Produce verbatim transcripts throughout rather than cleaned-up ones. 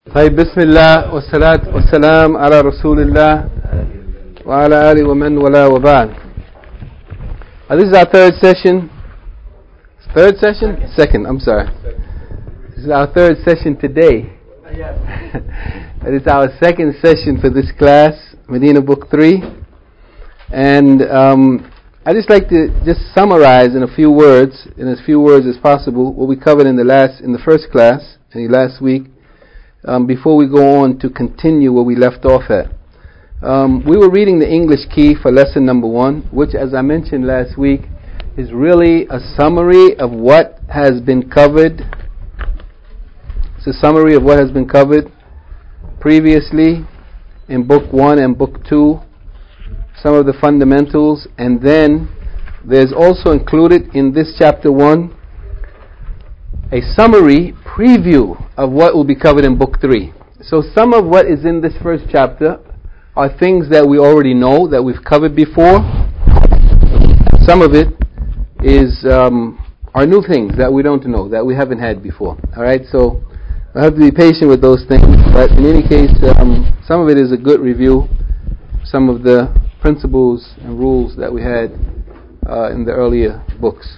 طيب بسم الله والصلاة والسلام على رسول الله وعلى آله ومن ولا وبعد. Uh, this is our third session. Third session? Second, I'm sorry. This is our third session today. It is our second session for this class, Medina Book three. And um, I'd just like to just summarize in a few words, in as few words as possible, what we covered in the last, in the first class, in the last week. Um, before we go on to continue where we left off at. Um, we were reading the English key for lesson number one, which, as I mentioned last week, is really a summary of what has been covered. It's a summary of what has been covered previously in book one and book two, some of the fundamentals, and then there's also included in this chapter one a summary preview of what will be covered in book three. So some of what is in this first chapter are things that we already know, that we've covered before. Some of it is um, are new things that we don't know, that we haven't had before. Alright, so I have to be patient with those things, but in any case, um, some of it is a good review, some of the principles and rules that we had uh, in the earlier books,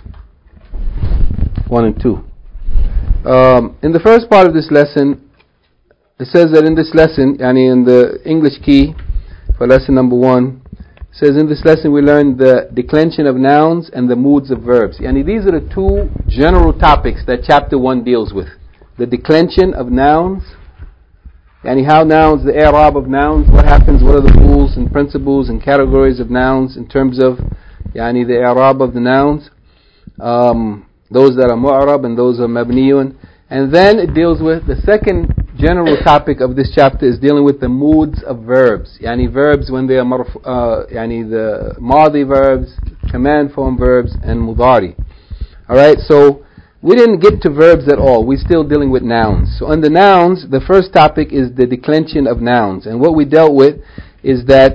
one and two. Um, in the first part of this lesson, it says that in this lesson, yani in the English key for lesson number one, it says in this lesson we learned the declension of nouns and the moods of verbs. Yani these are the two general topics that chapter one deals with. The declension of nouns, yani how nouns, the i'rab of nouns, what happens, what are the rules and principles and categories of nouns in terms of yani the i'rab of the nouns. Um... Those that are mu'arab and those are mabniyun. And then it deals with the second general topic of this chapter is dealing with the moods of verbs. Yani verbs when they are marf- uh, yani the madi verbs, command form verbs, and mudari. Alright, so we didn't get to verbs at all. We're still dealing with nouns. So on the nouns, the first topic is the declension of nouns. And what we dealt with is that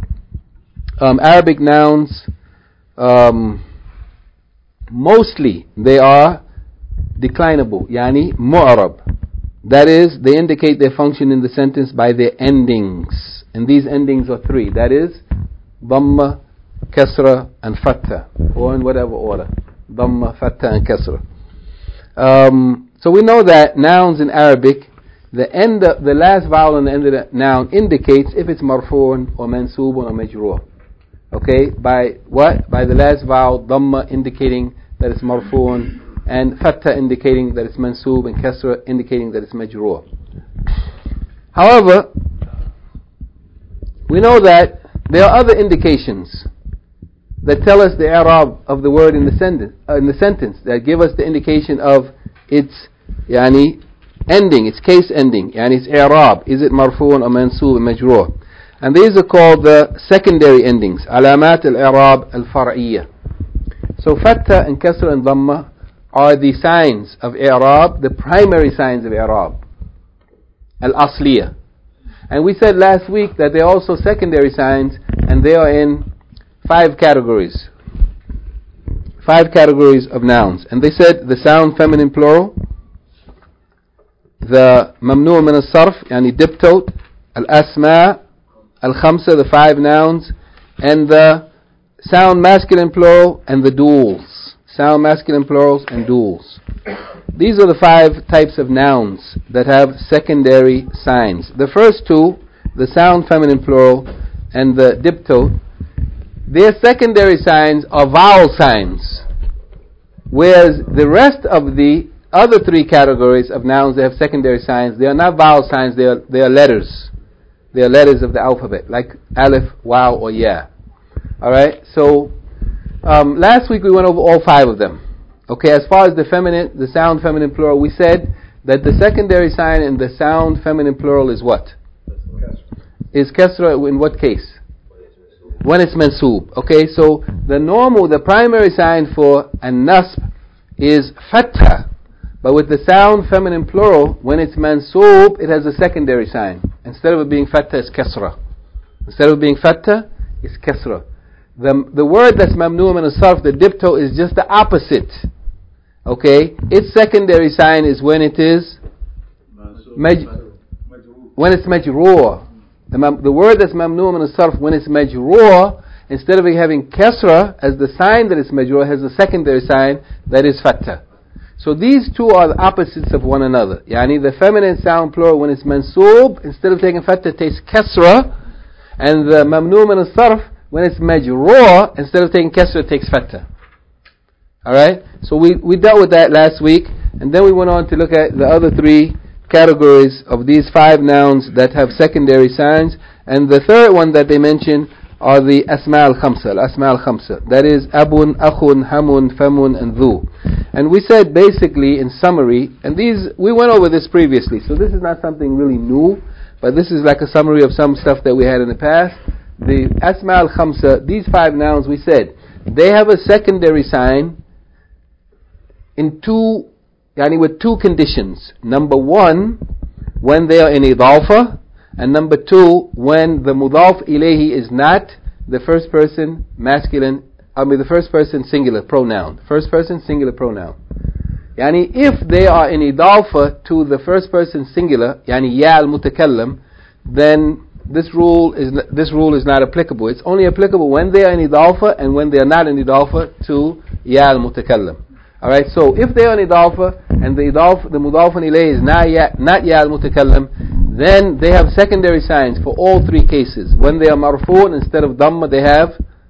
um, Arabic nouns, um, mostly they are declinable, yani mu'arab. That is, they indicate their function in the sentence by their endings. And these endings are three. That is, dhamma, kasra, and fatha. Or in whatever order. Dhamma, fatha, and kasra. Um, so we know that nouns in Arabic, the end of, the last vowel on the end of the noun indicates if it's marfu'un or mansubun or majroor. Okay, by what? By the last vowel, dhamma indicating that it's marfu'un, and fatha indicating that it's mansub, and kasra indicating that it's majroor. However, we know that there are other indications that tell us the i'rab of the word in the sentence, uh, in the sentence that give us the indication of its yani ending, its case ending, yani its i'rab. Is it marfu'un or mansub and majroor? And these are called the secondary endings, alamat al-i'rab al-far'iyya. So fatha and kasra and dhamma are the signs of i'rab, the primary signs of i'rab, al-asliya. And we said last week that they are also secondary signs, and they are in five categories. Five categories of nouns. And they said the sound feminine plural, the mamnu' min al-sarf, yani diptote, al-asma', al-khamsa, the five nouns, and the sound masculine plural, and the duals. Sound masculine plurals and duals. These are the five types of nouns that have secondary signs. The first two, the sound feminine plural and the diptote, their secondary signs are vowel signs, whereas the rest of the other three categories of nouns that have secondary signs, they are not vowel signs, they are, they are letters. They are letters of the alphabet, like alif, waw, or ya. Alright, so um, last week we went over all five of them. Okay, as far as the feminine, the sound feminine plural, we said that the secondary sign in the sound feminine plural is what? Is kasra in what case? When it's mansoob. Okay, so the normal, the primary sign for an-nasb is fatha. But with the sound feminine plural, when it's mansoob, it has a secondary sign. Instead of it being fatha, it's kasra. Instead of it being fatha, it's kasra. The, the word that's mamnu' min as-sarf, the dipto, is just the opposite. Okay? Its secondary sign is when it is maj- when it's majroor, the, mam- the word that's mamnu min as-sarf, when it's majroor, instead of having kasra as the sign that it's majroor, has a secondary sign that is fatha. So these two are the opposites of one another. Yani the feminine sound plural, when it's mansoob, instead of taking fatha, takes kasra, and the mamnu min as-sarf, when it's majroor, instead of taking kasra, it takes fatha. Alright? So we, we dealt with that last week, and then we went on to look at the other three categories of these five nouns that have secondary signs. And the third one that they mention are the asma al-khamsa, al-asma al-khamsa. That is abun, akhun, hamun, famun, and dhu. And we said basically in summary, and these, we went over this previously, so this is not something really new, but this is like a summary of some stuff that we had in the past. The asma al-khamsa, these five nouns, we said, they have a secondary sign in two, yani with two conditions. Number one, when they are in idafa, and number two, when the mudaf ilayhi is not the first person masculine, I mean the first person singular pronoun. First person singular pronoun. Yani if they are in idafa to the first person singular, yani ya al-mutakallam, then this rule is this rule is not applicable. It's only applicable when they are in idafa and when they are not in idafa to ya al-mutakallam. Alright, so if they are in idafa and the idafa, the mudafun ilayh is not ya, not ya al-mutakallam, then they have secondary signs for all three cases. When they are marfu'un, instead of dhamma they have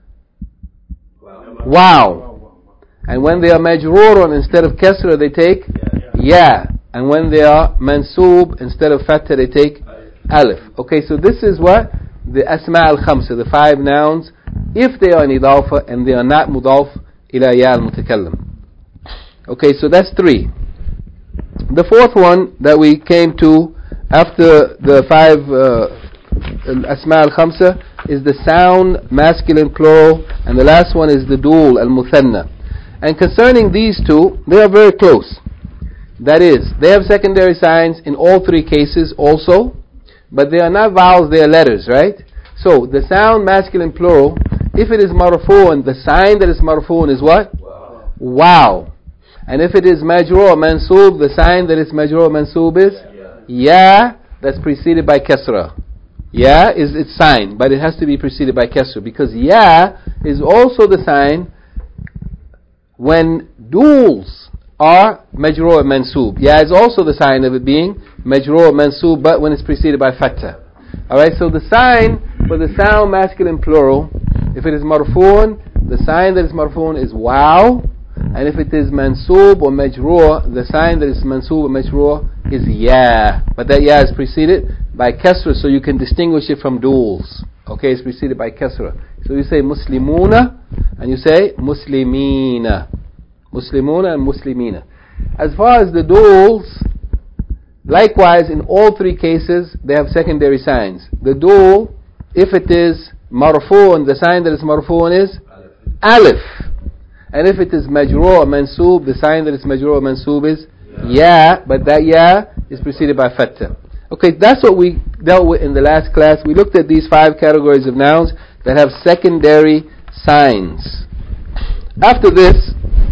wow. And when they are majroorun, instead of kasra they take ya. And when they are mansoob, instead of fatha they take alif. Okay, so this is what the asma al-khamsa, the five nouns, if they are in idafa and they are not mudaf ila ya al-mutakallam. Okay, so that's three. The fourth one that we came to after the five uh, asma al-khamsa is the sound masculine plural, and the last one is the dual al-muthanna. And concerning these two, they are very close. That is, they have secondary signs in all three cases also, but they are not vowels, they are letters, right? So the sound masculine plural, if it is marfu'un, the sign that is marfu'un is what? Wow. Wow. And if it is majroor mansoob, the sign that is majroor mansoob is ya, that's preceded by kasra. Ya is its sign, but it has to be preceded by kasra, because ya is also the sign when duals are majroor mansoob. Ya is also the sign of it being majroor mansoob, but when it's preceded by fatha. Alright, so the sign for the sound masculine plural, if it is marfu'un, the sign that is marfu'un is wow. And if it is mansoob or majroor, the sign that is mansoob or majroor is ya. But that ya is preceded by kasra, so you can distinguish it from duals. Okay, it's preceded by kasra. So you say muslimuna, and you say muslimina. Muslimuna and muslimina. As far as the duals, likewise in all three cases, they have secondary signs. The dual, if it is marfu'un, the sign that is marfu'un is alif. And if it is majroor or mansoob, the sign that is majroor or mansoob is ya, but that ya is preceded by fatha. Okay, that's what we dealt with in the last class. We looked at these five categories of nouns that have secondary signs. After this,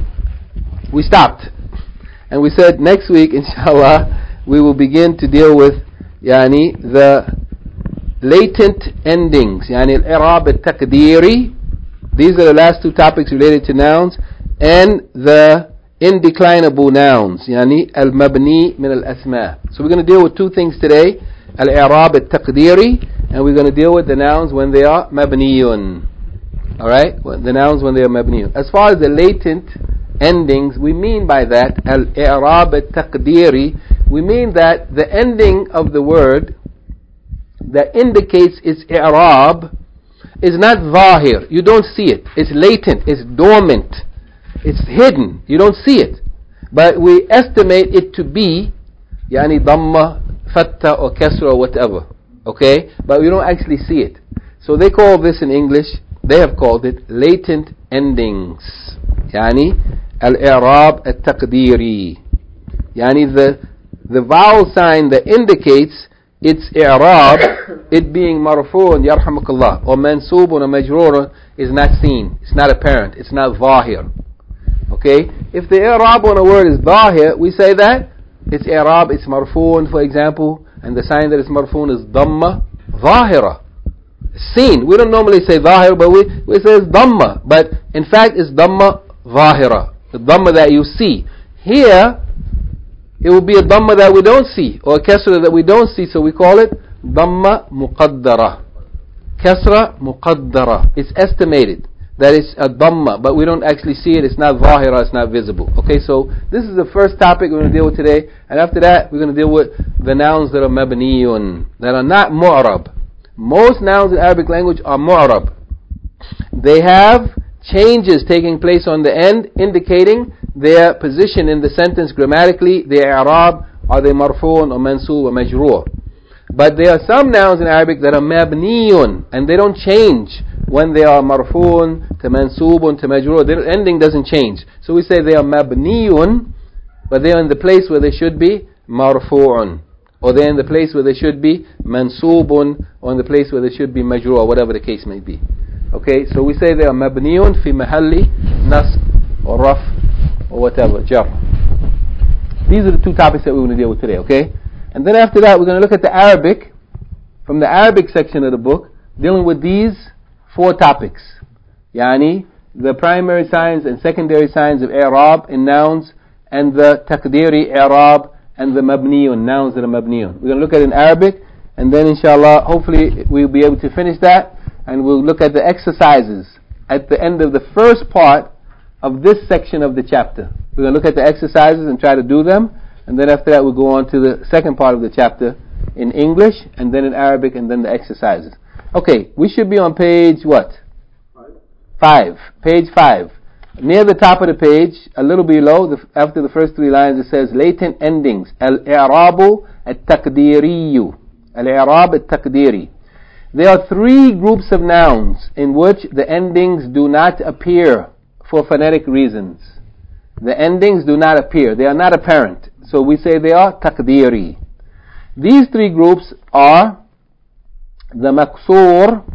we stopped. And we said next week, inshallah, we will begin to deal with yani, the latent endings, yani al-i'rab al-taqdiri. These are the last two topics related to nouns, and the indeclinable nouns, yani al-mabni min al-asma. So we're going to deal with two things today, al-i'rab al-taqdiri, and we're going to deal with the nouns when they are mabniyun. Alright? The nouns when they are mabniyun. As far as the latent endings, we mean by that, al-i'rab al-taqdiri, we mean that the ending of the word that indicates its i'rab is not zahir. You don't see it. It's latent. It's dormant. It's hidden. You don't see it. But we estimate it to be yani dhamma, fatha or kasra or whatever. Okay? But we don't actually see it. So they call this in English, they have called it latent endings. Yani al-i'rab al-taqdiri. Yani the, the vowel sign that indicates its i'rab, it being marfu'un, yarhamukallah, or mansubun or majroorun, is not seen. It's not apparent. It's not zahir. Okay? If the i'rab on a word is zahir, we say that its i'rab, it's marfu'un, for example, and the sign that is marfu'un is dhamma zahira. Seen. We don't normally say zahir, but we, we say it's dhamma. But in fact, it's dhamma zahira. The dhamma that you see. Here, it will be a dhamma that we don't see, or a kasra that we don't see, so we call it dhamma muqaddara. Kasra muqaddara. It's estimated that it's a dhamma, but we don't actually see it. It's not zahira, it's not visible. Okay, so this is the first topic we're going to deal with today, and after that, we're going to deal with the nouns that are mabniyun, that are not mu'rab. Most nouns in Arabic language are mu'rab. They have changes taking place on the end, indicating their position in the sentence grammatically, their i'rab, are they marfu'un or mansoob or majroor. But there are some nouns in Arabic that are mabniyun, and they don't change when they are marfu'un to mansoobun to majroor. Their ending doesn't change. So we say they are mabniyun, but they are in the place where they should be marfu'un, or they're in the place where they should be mansoobun, or in the place where they should be majroor, or whatever the case may be. Okay, so we say they are mabniyun fi mahalli nasb or raf or whatever, jar. These are the two topics that we're going to deal with today, okay? And then after that, we're going to look at the Arabic, from the Arabic section of the book, dealing with these four topics. Yani, the primary signs and secondary signs of i'rab in nouns, and the taqdiri i'rab, and the mabniyun, nouns that are mabniyun. We're going to look at it in Arabic, and then inshallah, hopefully we'll be able to finish that, and we'll look at the exercises at the end of the first part of this section of the chapter. We're going to look at the exercises and try to do them, and then after that we'll go on to the second part of the chapter in English, and then in Arabic, and then the exercises. Okay, we should be on page what? Five. Five. Page five. Near the top of the page, a little below, the, after the first three lines, it says latent endings. Al-i'rabu al-taqdiriyu. Al-i'rab al-taqdiri. There are three groups of nouns in which the endings do not appear for phonetic reasons. The endings do not appear. They are not apparent. So we say they are taqdiri. These three groups are the maqsoor,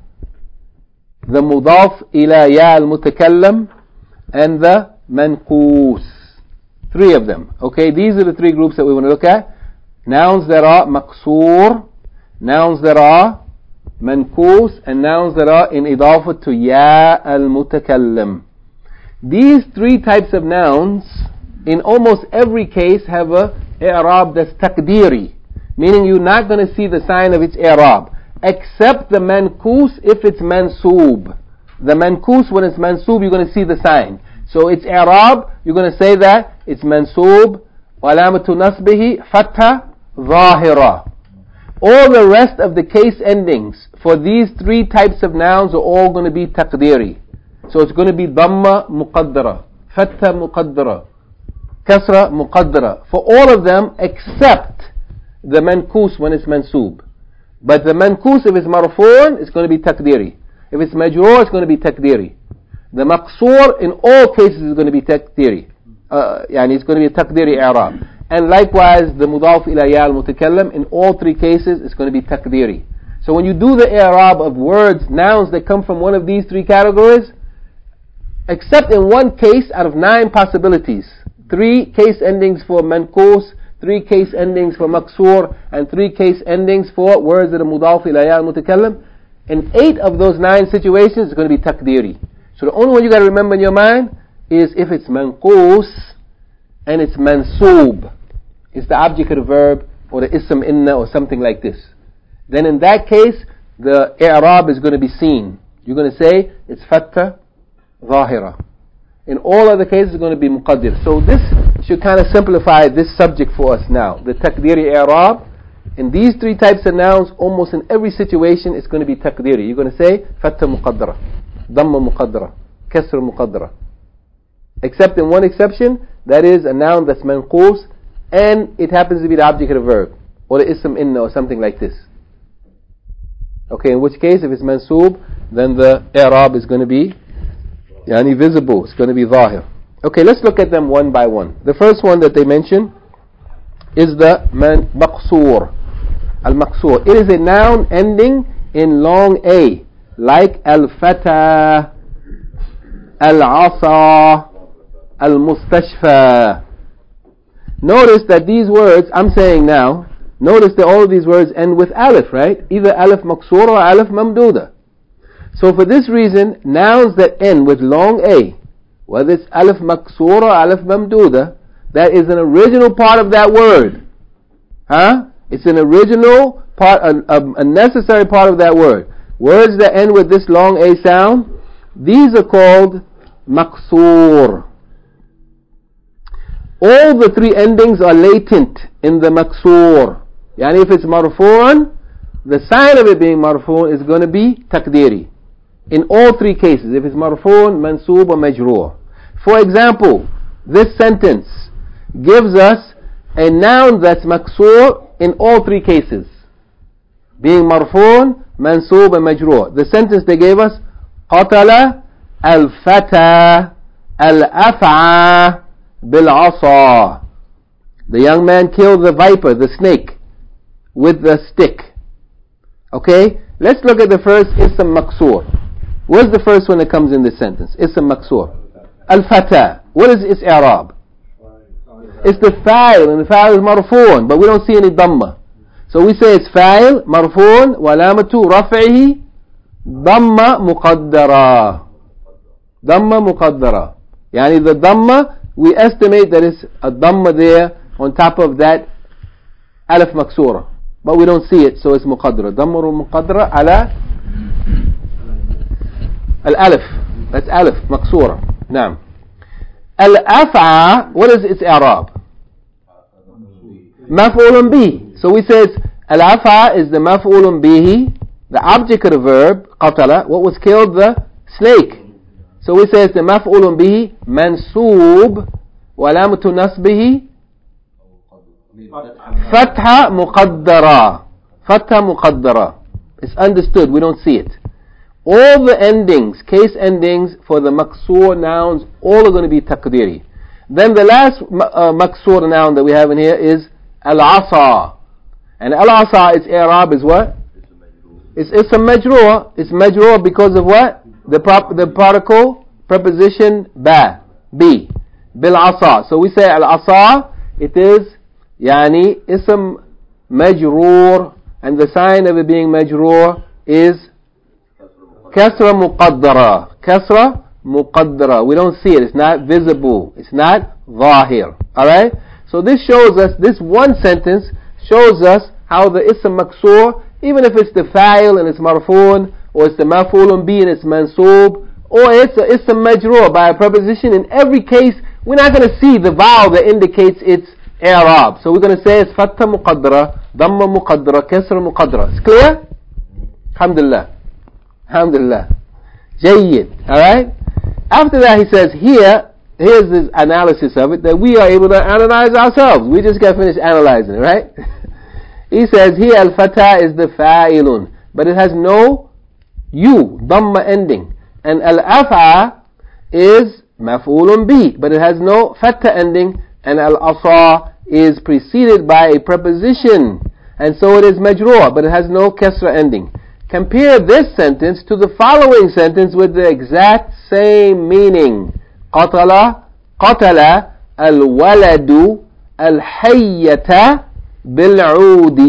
the mudaf ila ya al-mutakallam, and the manqus. Three of them. Okay, these are the three groups that we want to look at. Nouns that are maqsoor, nouns that are manqus, and nouns that are in idafa to ya al-mutakallam. These three types of nouns, in almost every case, have a i'rab that's taqdiri, meaning you're not going to see the sign of its i'rab, except the manqus if it's mansoob. The manqus, when it's mansoob, you're going to see the sign. So it's i'rab, you're going to say that it's mansoob, walamatu nasbihi fatha zahira. All the rest of the case endings for these three types of nouns are all going to be taqdiri. So it's going to be dhamma muqaddara, fatha muqaddara, kasra muqaddara, for all of them except the manqus when it's mansoob. But the manqus, if it's marfu'un, it's going to be taqdiri. If it's majroor, it's going to be taqdiri. The maqsoor, in all cases, is going to be taqdiri. Uh, yani it's going to be a taqdiri i'rab. And likewise, the mudaf ila ya al-mutakallam, in all three cases, it's going to be taqdiri. So when you do the i'rab of words, nouns that come from one of these three categories, except in one case out of nine possibilities, three case endings for manqus, three case endings for maqsoor, and three case endings for words that are mudaf ila ya al-mutakallam, in eight of those nine situations, it's going to be taqdiri. So the only one you got to remember in your mind is if it's manqus and it's mansoob. It's the object of the verb or the ism inna or something like this. Then in that case, the i'rab is going to be seen. You're going to say it's fatha zahira. In all other cases, it's going to be muqaddir. So this should kind of simplify this subject for us now. The taqdiri i'rab. In these three types of nouns, almost in every situation, it's going to be taqdiri. You're going to say fatha muqaddara, dhamma muqaddara, kasra muqaddara. Except in one exception, that is a noun that's manqus, and it happens to be the object of the verb, or the ism inna, or something like this. Okay, in which case, if it's mansoob, then the i'rab is going to be yani visible. It's going to be zahir. Okay, let's look at them one by one. The first one that they mention is the man maqsoor. Al-maqsoor. It is a noun ending in long A, like al-fata, al-asa, al-mustashfa. Notice that these words I'm saying now, Notice that all of these words end with alif, right? Either alif maksura or alif mamduda. So for this reason, nouns that end with long A, whether it's alif maksura or alif mamduda, that is an original part of that word. Huh? It's an original part, a, a, a necessary part of that word. Words that end with this long A sound, these are called maksur. All the three endings are latent in the maksur. Yani if it's marfu'an, the sign of it being marfu' is going to be takdiri. In all three cases, if it's marfu'an, mansoob or majroor. For example, this sentence gives us a noun that's maksur in all three cases. Being marfu'an, mansoob and majroor. The sentence they gave us, قتل الفتى الأفعى بالعصا. The young man killed the viper, the snake, with the stick. Okay? Let's look at the first ism maksur. What's the first one that comes in this sentence? Ism maksur. Al-fata. What is its i'rab? It's the fa'il, and the fa'il is marfu'un, but we don't see any dhamma. So we say it's fa'il, marfu'un, wa alamatu raf'ihi, dhamma muqaddara. Dhamma muqaddara. Yani the dhamma, we estimate that it's a dhamma there on top of that alif maksura. But we don't see it, so it's muqaddara. Dhamma muqaddara ala al-alif. That's alif, maksura. Naam. Al-af'a, what is its i'rab? Maf'ulun bihi. So we say al-af'a is the maf'ulun bihi, the object of the verb, qatala, what was killed? The snake. So we say it's the maf'ulun bihi, mansoob, wa alamatu nasbihi, fatha muqaddara. Fatha muqaddara. It's understood, we don't see it. All the endings, case endings for the maksur nouns, all are going to be taqdiri. Then the last uh, maksur noun that we have in here is al-asa. And al-asa, its i'rab is what? It's, it's a majroor. It's majroor because of what? The prop, the particle, preposition ba, b, bil-asa. So we say al-asa, it is yani ism majroor, and the sign of it being majroor is kasra muqaddara. Kasra muqaddara. We don't see it. It's not visible. It's not zahir. Alright? So this shows us, this one sentence shows us how the ism maksur, even if it's the fa'il and it's marfoon, or it's the maf'ulun bi and it's mansoob, or it's a ism majroor by a preposition, in every case, we're not going to see the vowel that indicates its i'rab. So we're going to say it's fatha muqaddara, dhamma muqaddara, kasra muqaddara. It's clear? Alhamdulillah. Alhamdulillah. Jayyid. Alright? After that he says, here, here's this analysis of it that we are able to analyze ourselves. We just got finished analyzing it, right? He says, here al-fata is the fa'ilun, but it has no you, dhamma ending. And al-af'a is maf'ulun bi, but it has no fatha ending, and al-asa is preceded by a preposition, and so it is majroor, but it has no kasra ending. Compare this sentence to the following sentence with the exact same meaning. قتل قتل الولد الحية بالعود.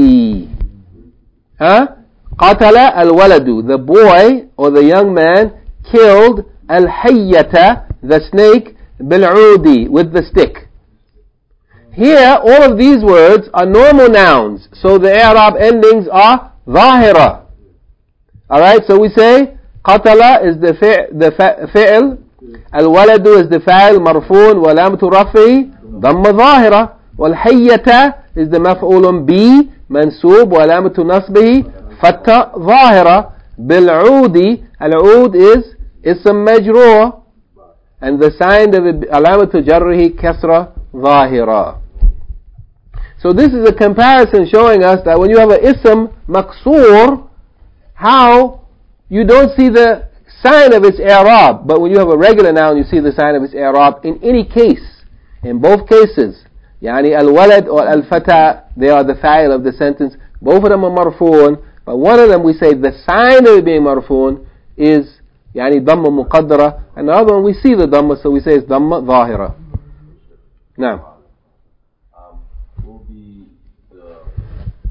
Huh? قتل الولد, the boy or the young man killed الحية, the snake, بالعود, with the stick. Here all of these words are normal nouns, so the i'rab endings are ظاهرة. Alright, so we say قتل is the fi'l, الولد is the fa'il marfoon wa alamatu raf'i dhamma zahira, wal hayyata is the maf'ulun bi mansoob wa alamatu nasbihi fatha zahira, bil oodi, al ood is ism majroor, and the sign of alamatu jarrihi kasra zahira. So this is a comparison showing us that when you have an ism maksur, how you don't see the sign of its i'rab, but when you have a regular noun, you see the sign of its i'rab in any case. In both cases, yani al-walad or al-fata, they are the fa'il of the sentence. Both of them are marfoon, but one of them we say the sign of it being marfoon is yani dhamma muqaddara, and the other one we see the dhamma, so we say it's dhamma zahira. Now, um, will be the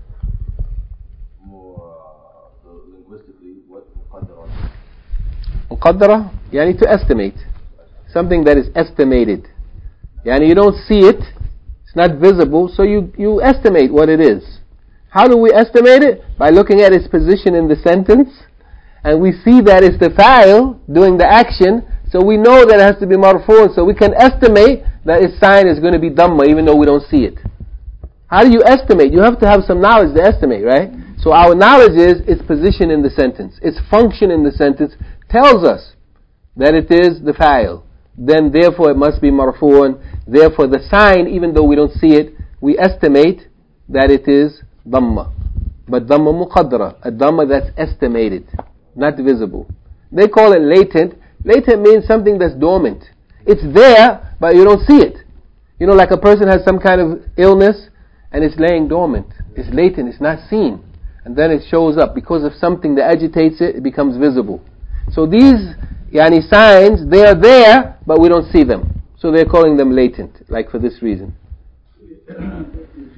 linguistically what muqaddara is? Muqaddara, yani to estimate. Something that is estimated. Yani you don't see it, it's not visible, so you, you estimate what it is. How do we estimate it? By looking at its position in the sentence, and we see that it's the fa'il doing the action, so we know that it has to be marfu', so we can estimate that its sign is going to be dhamma even though we don't see it. How do you estimate? You have to have some knowledge to estimate, right? So our knowledge is its position in the sentence. Its function in the sentence tells us that it is the fa'il. Then therefore it must be marfu'un. Therefore the sign, even though we don't see it, we estimate that it is dhamma. But dhamma muqaddara, a dhamma that's estimated, not visible. They call it latent. Latent means something that's dormant. It's there, but you don't see it. You know, like a person has some kind of illness, and it's laying dormant. It's latent, it's not seen. And then it shows up. Because of something that agitates it, it becomes visible. So these yani signs, they are there, but we don't see them. So they're calling them latent, like for this reason. um,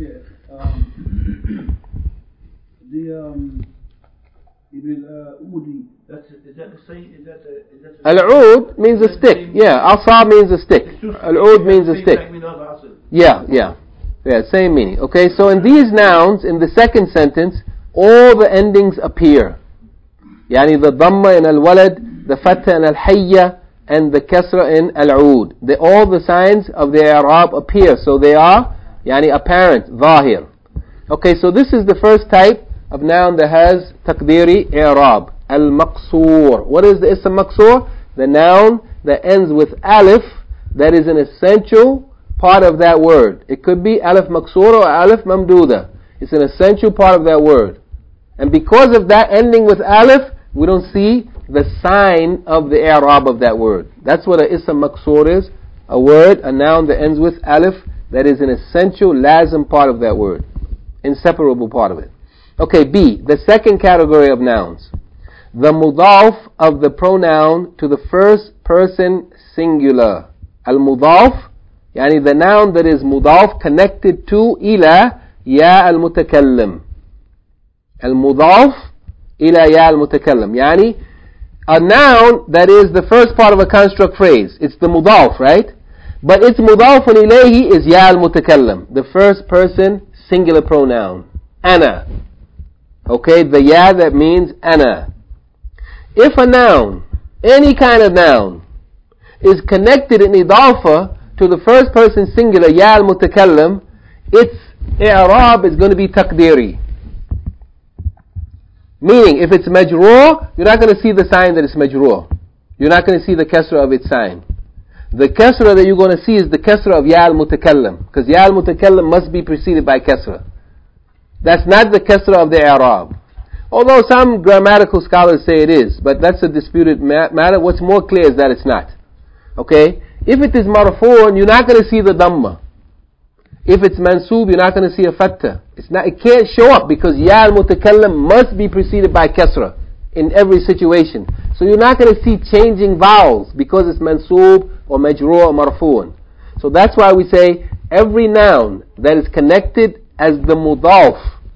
the um, Ibn Udi, that's is that the same? Is that the? Is that the Al-Oud means a stick. Yeah, Asa means a stick. Al-Oud means a stick. Yeah, yeah. Yeah, same meaning. Okay, so in these nouns, in the second sentence, all the endings appear. Yani the dhamma in al-walad, the fatha in al-hayya, and the kasra in al-oud. They, all the signs of the i'rab appear, so they are yani apparent, zahir. Okay, so this is the first type of noun that has taqdiri i'rab, al-maqsoor. What is the ism maqsoor? The noun that ends with alif, that is an essential part of that word. It could be alif maqsoor or alif mamduda. It's an essential part of that word. And because of that ending with alif, we don't see the sign of the i'rab of that word. That's what a ism maqsoor is. A word, a noun that ends with alif, that is an essential lazim part of that word. Inseparable part of it. Okay, B, the second category of nouns. The mudaf of the pronoun to the first person singular. Al-mudaf, yani the noun that is mudaf connected to ila ya al-mutakallim. Al-mudaf ila ya al-mutakallim. Yani a noun that is the first part of a construct phrase. It's the mudaf, right? But its mudafun ilayhi is ya al-mutakallim, the first person singular pronoun. Ana. Okay, the ya that means ana. If a noun, any kind of noun, is connected in idafa to the first person singular ya al-mutakallim, its i'rab is going to be taqdiri. Meaning, if it's majroor, you're not going to see the sign that it's majroor. You're not going to see the kasra of its sign. The kasra that you're going to see is the kasra of ya al-mutakallim, because ya al-mutakallim must be preceded by kasra. That's not the kasra of the i'rab. Although some grammatical scholars say it is, but that's a disputed matter. What's more clear is that it's not. Okay? If it is marfu'un, you're not going to see the dhamma. If it's mansoob, you're not going to see a fatta. It's not, it can't show up because ya al-mutakallim must be preceded by kasra in every situation. So you're not going to see changing vowels because it's mansoob or majroor or marfu'un. So that's why we say every noun that is connected as the mudaf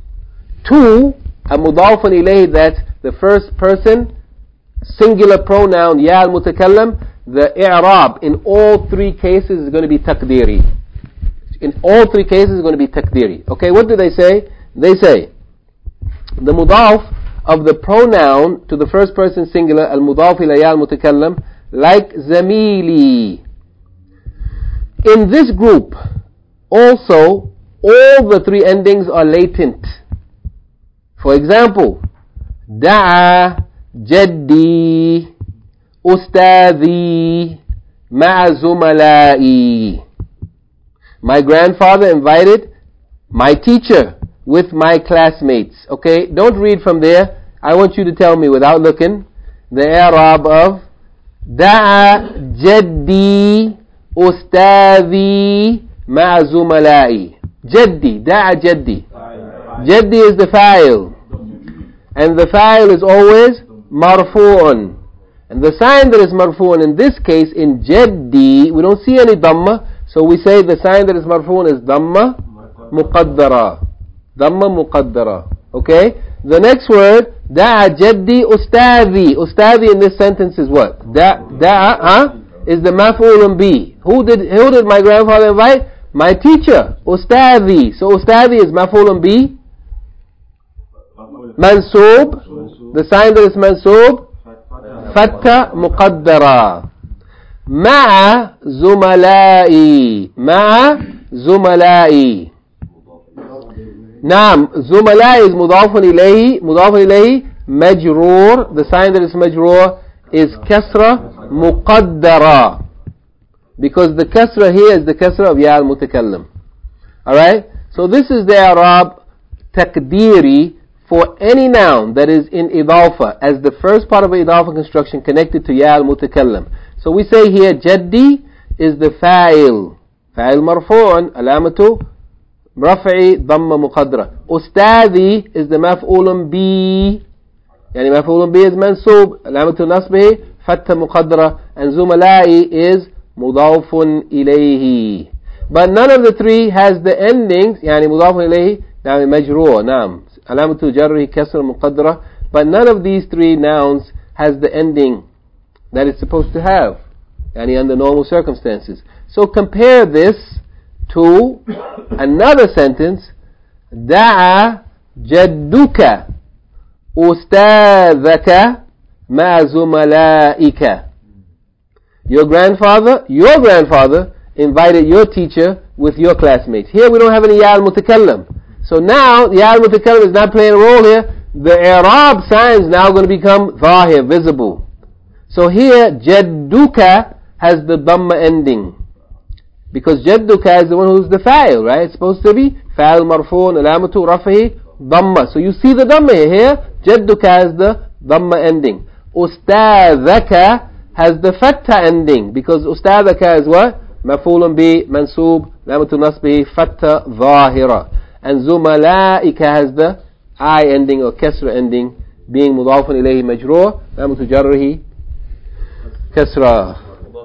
to a mudafun ilayhi, that's the first person singular pronoun ya al-mutakallim, the i'rab in all three cases is going to be taqdiri. In all three cases is going to be taqdiri. Okay, what do they say? They say the mudaf of the pronoun to the first person singular, al-mudaf ila ya al-mutakallim, like zamili. In this group also all the three endings are latent. For example, da'a jaddi ustadhi ma'a zumala'i. My grandfather invited my teacher with my classmates. Okay, don't read from there. I want you to tell me without looking the i'rab of da'a jaddi ustadhi ma'a zumala'i. Jaddi, da'a jaddi. Jaddi is the fa'il. And the fa'il is always marfu'un. And the sign that is marfu'un in this case, in jaddi, we don't see any dhamma. So we say the sign that is marfu'un is dhamma muqaddara. Dhamma muqaddara. Okay? The next word, Da'a jaddi ustadi. Ustadi in this sentence is what? Da, da'a, huh? Is the maf'ulun bi. Who did, who did my grandfather invite? My teacher. Ustadi. So ustadi is maf'ulun bi. Mansoob. The sign that is mansoob. Fatta muqaddara. Ma'a zumalai. Ma'a zumalai. Naam, Zumalai is mudafun ilayhi, mudafun ilayhi, majroor. The sign that is majroor is kasra muqaddara. Because the kasra here is the kasra of ya al-mutakallim. Alright? So this is the Arab takdiri for any noun that is in idafa as the first part of an idafa construction connected to ya al-mutakallim. So we say here, jaddi is the fa'il. Fa'il marfu'un, alamatu رفعي ضم مقدرة. أستاذي is the مفعول به يعني مفعول به is منصوب علامة نصبه فتح مقدرة, and زملائي is مضاف إليه. But none of the three has the endings يعني مضاف إليه يعني مجرور. نعم علامة جره كسر مقدرة. But none of these three nouns has the ending that it's supposed to have يعني under normal circumstances. So compare this to another sentence. دعا جدك أستاذك مع زملائك. Your grandfather, your grandfather invited your teacher with your classmates. Here we don't have any ya al-mutakallim. So now ya al-mutakallim is not playing a role here. The i'rab sign is now going to become zahir, visible. So here jadduka has the dhamma ending. Because jadduka is the one who's the fa'il, right? It's supposed to be fa'il marfu'un alamatu rafihi dhamma. So you see the dhamma here. Jadduka has the dhamma ending. Ustadhaka has the fatta ending. Because ustadhaka is what? Maf'ulun bi mansoob alamatu nasbihi fatta zahira. And zumala'ika has the I ending or kasra ending, being mudafun ilayhi majroor alamatu jarrihi kasra.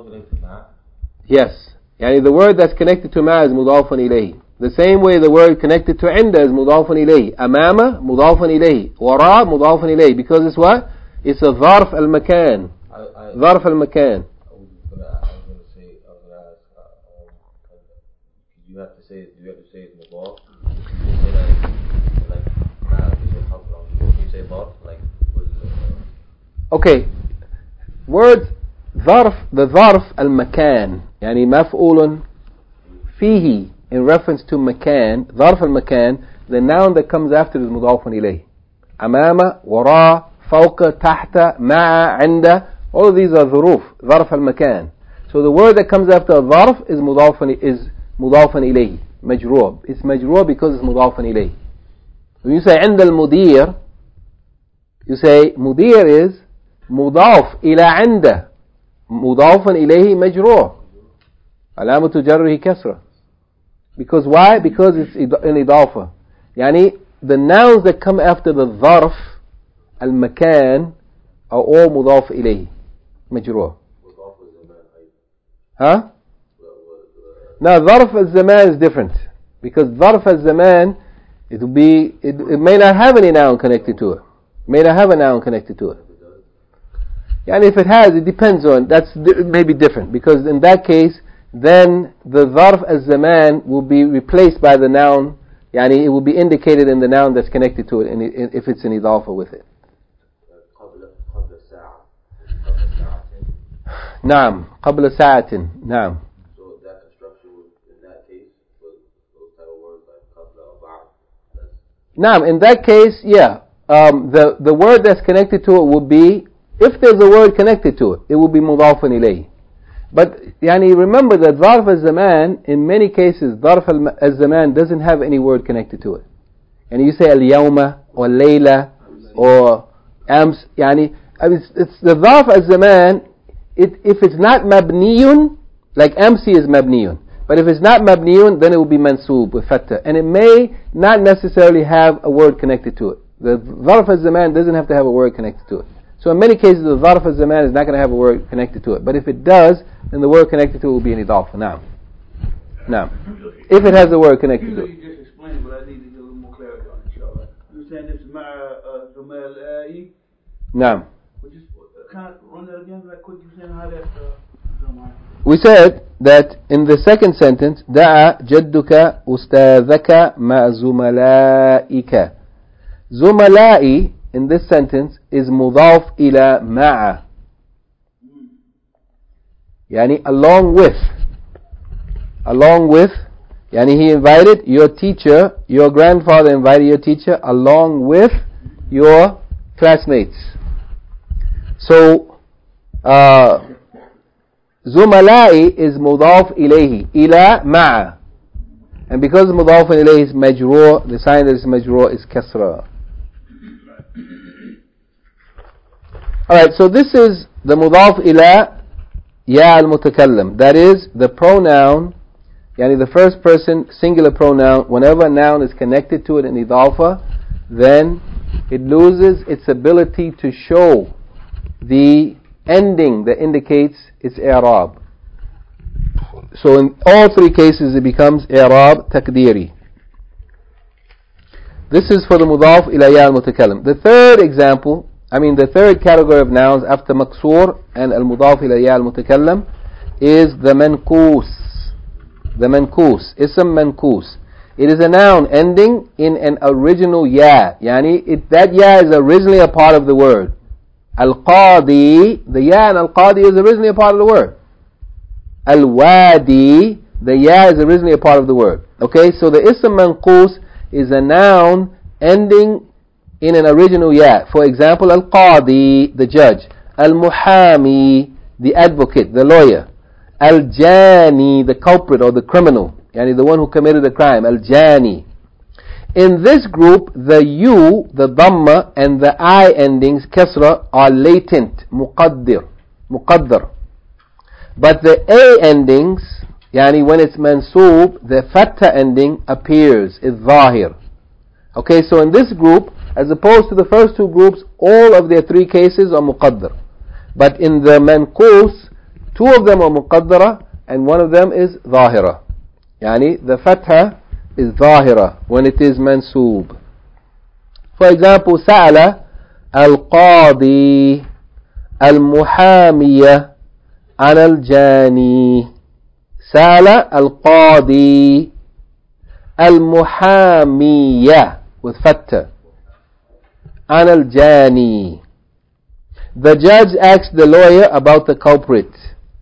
Yes. Yani the word that's connected to ma is mudafun ilayhi. The same way the word connected to inda is mudafun ilayhi. Amama mudafun ilayhi. Wara mudafun ilayhi. Because it's what? It's a dharf al-makan. Dharf al-makan. I was going to say, I was going to ask, uh, um, you have to say, do you have to say it's mudaf? You say that, like, nah, you say how, you say dharf, like, what is it? Okay. Words, dharf, the dharf al-makan. يعني مفعول فيه in reference to مكان. ظرف المكان, the noun that comes after is مضاف إليه. أمام, وراء, فوق, تحت, مع, عند. All of these are ظروف. ظرف المكان. So the word that comes after ظرف is مضاف is مضاف إليه. مجرور. It's مجرور because it's مضاف إليه. When you say عند المدير, you say مدير is مضاف إلى عند. مضاف إليه مجرور. علامة جره كسرة. Because why? Because it's an idafa. يعني the nouns that come after the ظرف المكان are all مضاف إليه مجرور. Huh? Now ظرف الزمان is different. Because ظرف الزمان it will be it, it may not have any noun connected to it. May not have a noun connected to it. يعني if it has, it depends on, that's it may be different. Because in that case then the dharf az-zaman will be replaced by the noun, yani it will be indicated in the noun that's connected to it, and it, if it's an idafa with it. Naam, qabla sa'atin. Naam. So that construction would, in that case, was those type of words like qabla or ba'd. Naam, in that case, yeah, um, the the word that's connected to it will be, if there's a word connected to it, it will be mudafun ilayhi. But yani remember that ظرف الزمان in many cases ظرف الزمان doesn't have any word connected to it. And you say اليوم or ليلة or أمس يعني it's, it's the ظرف الزمان. It, if it's not مبني, like أمسي is مبني, but if it's not مبني, then it will be منصوب with fatha, and it may not necessarily have a word connected to it. The ظرف الزمان doesn't have to have a word connected to it. So in many cases the ظرف الزمان is not going to have a word connected to it. But if it does, then the word connected to it will be an idafa. Now, now, if it has a word connected to it. You just explained, but I need to get a little more clarity on it, inshallah. You're saying it's ma'a zumalai Ya'i. Naam. Which is, uh, kind of run that again, like quick, you saying how that, uh, don't mind. We said that in the second sentence, دعا جدك أستاذك مع زملائك. زملائي in this sentence is مضاف إلى مع. يعني along with. Along with. Yani he invited your teacher, your grandfather invited your teacher along with your classmates. So, uh, زملائي is مضاف إليه إلى مع. And because مضاف إليه is مجرور, the sign that is مجرور is كسرة. Alright, so this is the مضاف إلى يا المتكلم. That is the pronoun, yani the first person singular pronoun. Whenever a noun is connected to it in idafa, then it loses its ability to show the ending that indicates its i'rab. So in all three cases it becomes i'rab takdiri. This is for the mudaf ila ya al-mutakallim. The third example, I mean the third category of nouns after maksur and al-mudaf ila ya al-mutakallim is the mankus. The mankus, ism mankus. It is a noun ending in an original ya. Yani it, that ya is originally a part of the word. Al-Qadi, the ya and Al-Qadi is originally a part of the word. Al-Wadi, the ya is originally a part of the word. Okay, so the ism manqus is a noun ending in an original ya. For example, Al-Qadi, the judge. Al-Muhami, the advocate, the lawyer. Al-Jani, the culprit or the criminal. Yani the one who committed the crime. Al-Jani. In this group, the U, the Dhamma, and the I endings, Kasra, are latent, muqaddir, muqaddar. But the A endings, yani when it's mansoob, the Fatha ending appears, is Zahir. Okay, so in this group, as opposed to the first two groups, all of their three cases are muqaddar. But in the manqus, two of them are muqaddara, and one of them is Zahira. Yani the Fatha is ظاهرة when it is mansoob. For example, سأل القاضي المحامية عن الجاني. سأل القاضي المحامية with فتة عن الجاني. The judge asked the lawyer about the culprit.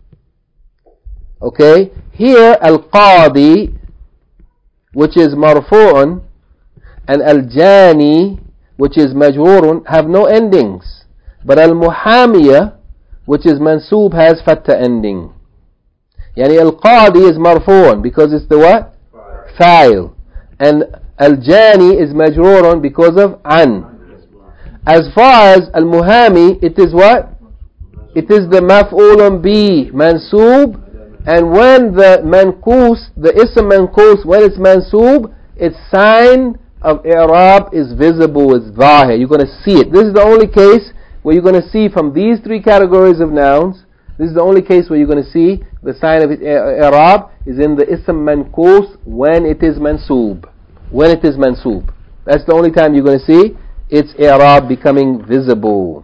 Okay, here القاضي, which is marfu'un, and al-jani, which is majrurun, have no endings. But al-muhamiyah, which is mansoob, has fatta ending. Yani al-qadi is marfu'un because it's the what? Fa'il. And al-jani is majrurun because of an. As far as al-muhami, it is what? It is the maf'ulun bi, mansoob. And when the mankus, the ism mankus, when it's mansoob, its sign of i'rab is visible, it's zahir. You're going to see it. This is the only case where you're going to see from these three categories of nouns. This is the only case where you're going to see the sign of i'rab is in the ism mankus when it is mansoob. When it is mansoob. That's the only time you're going to see its i'rab becoming visible.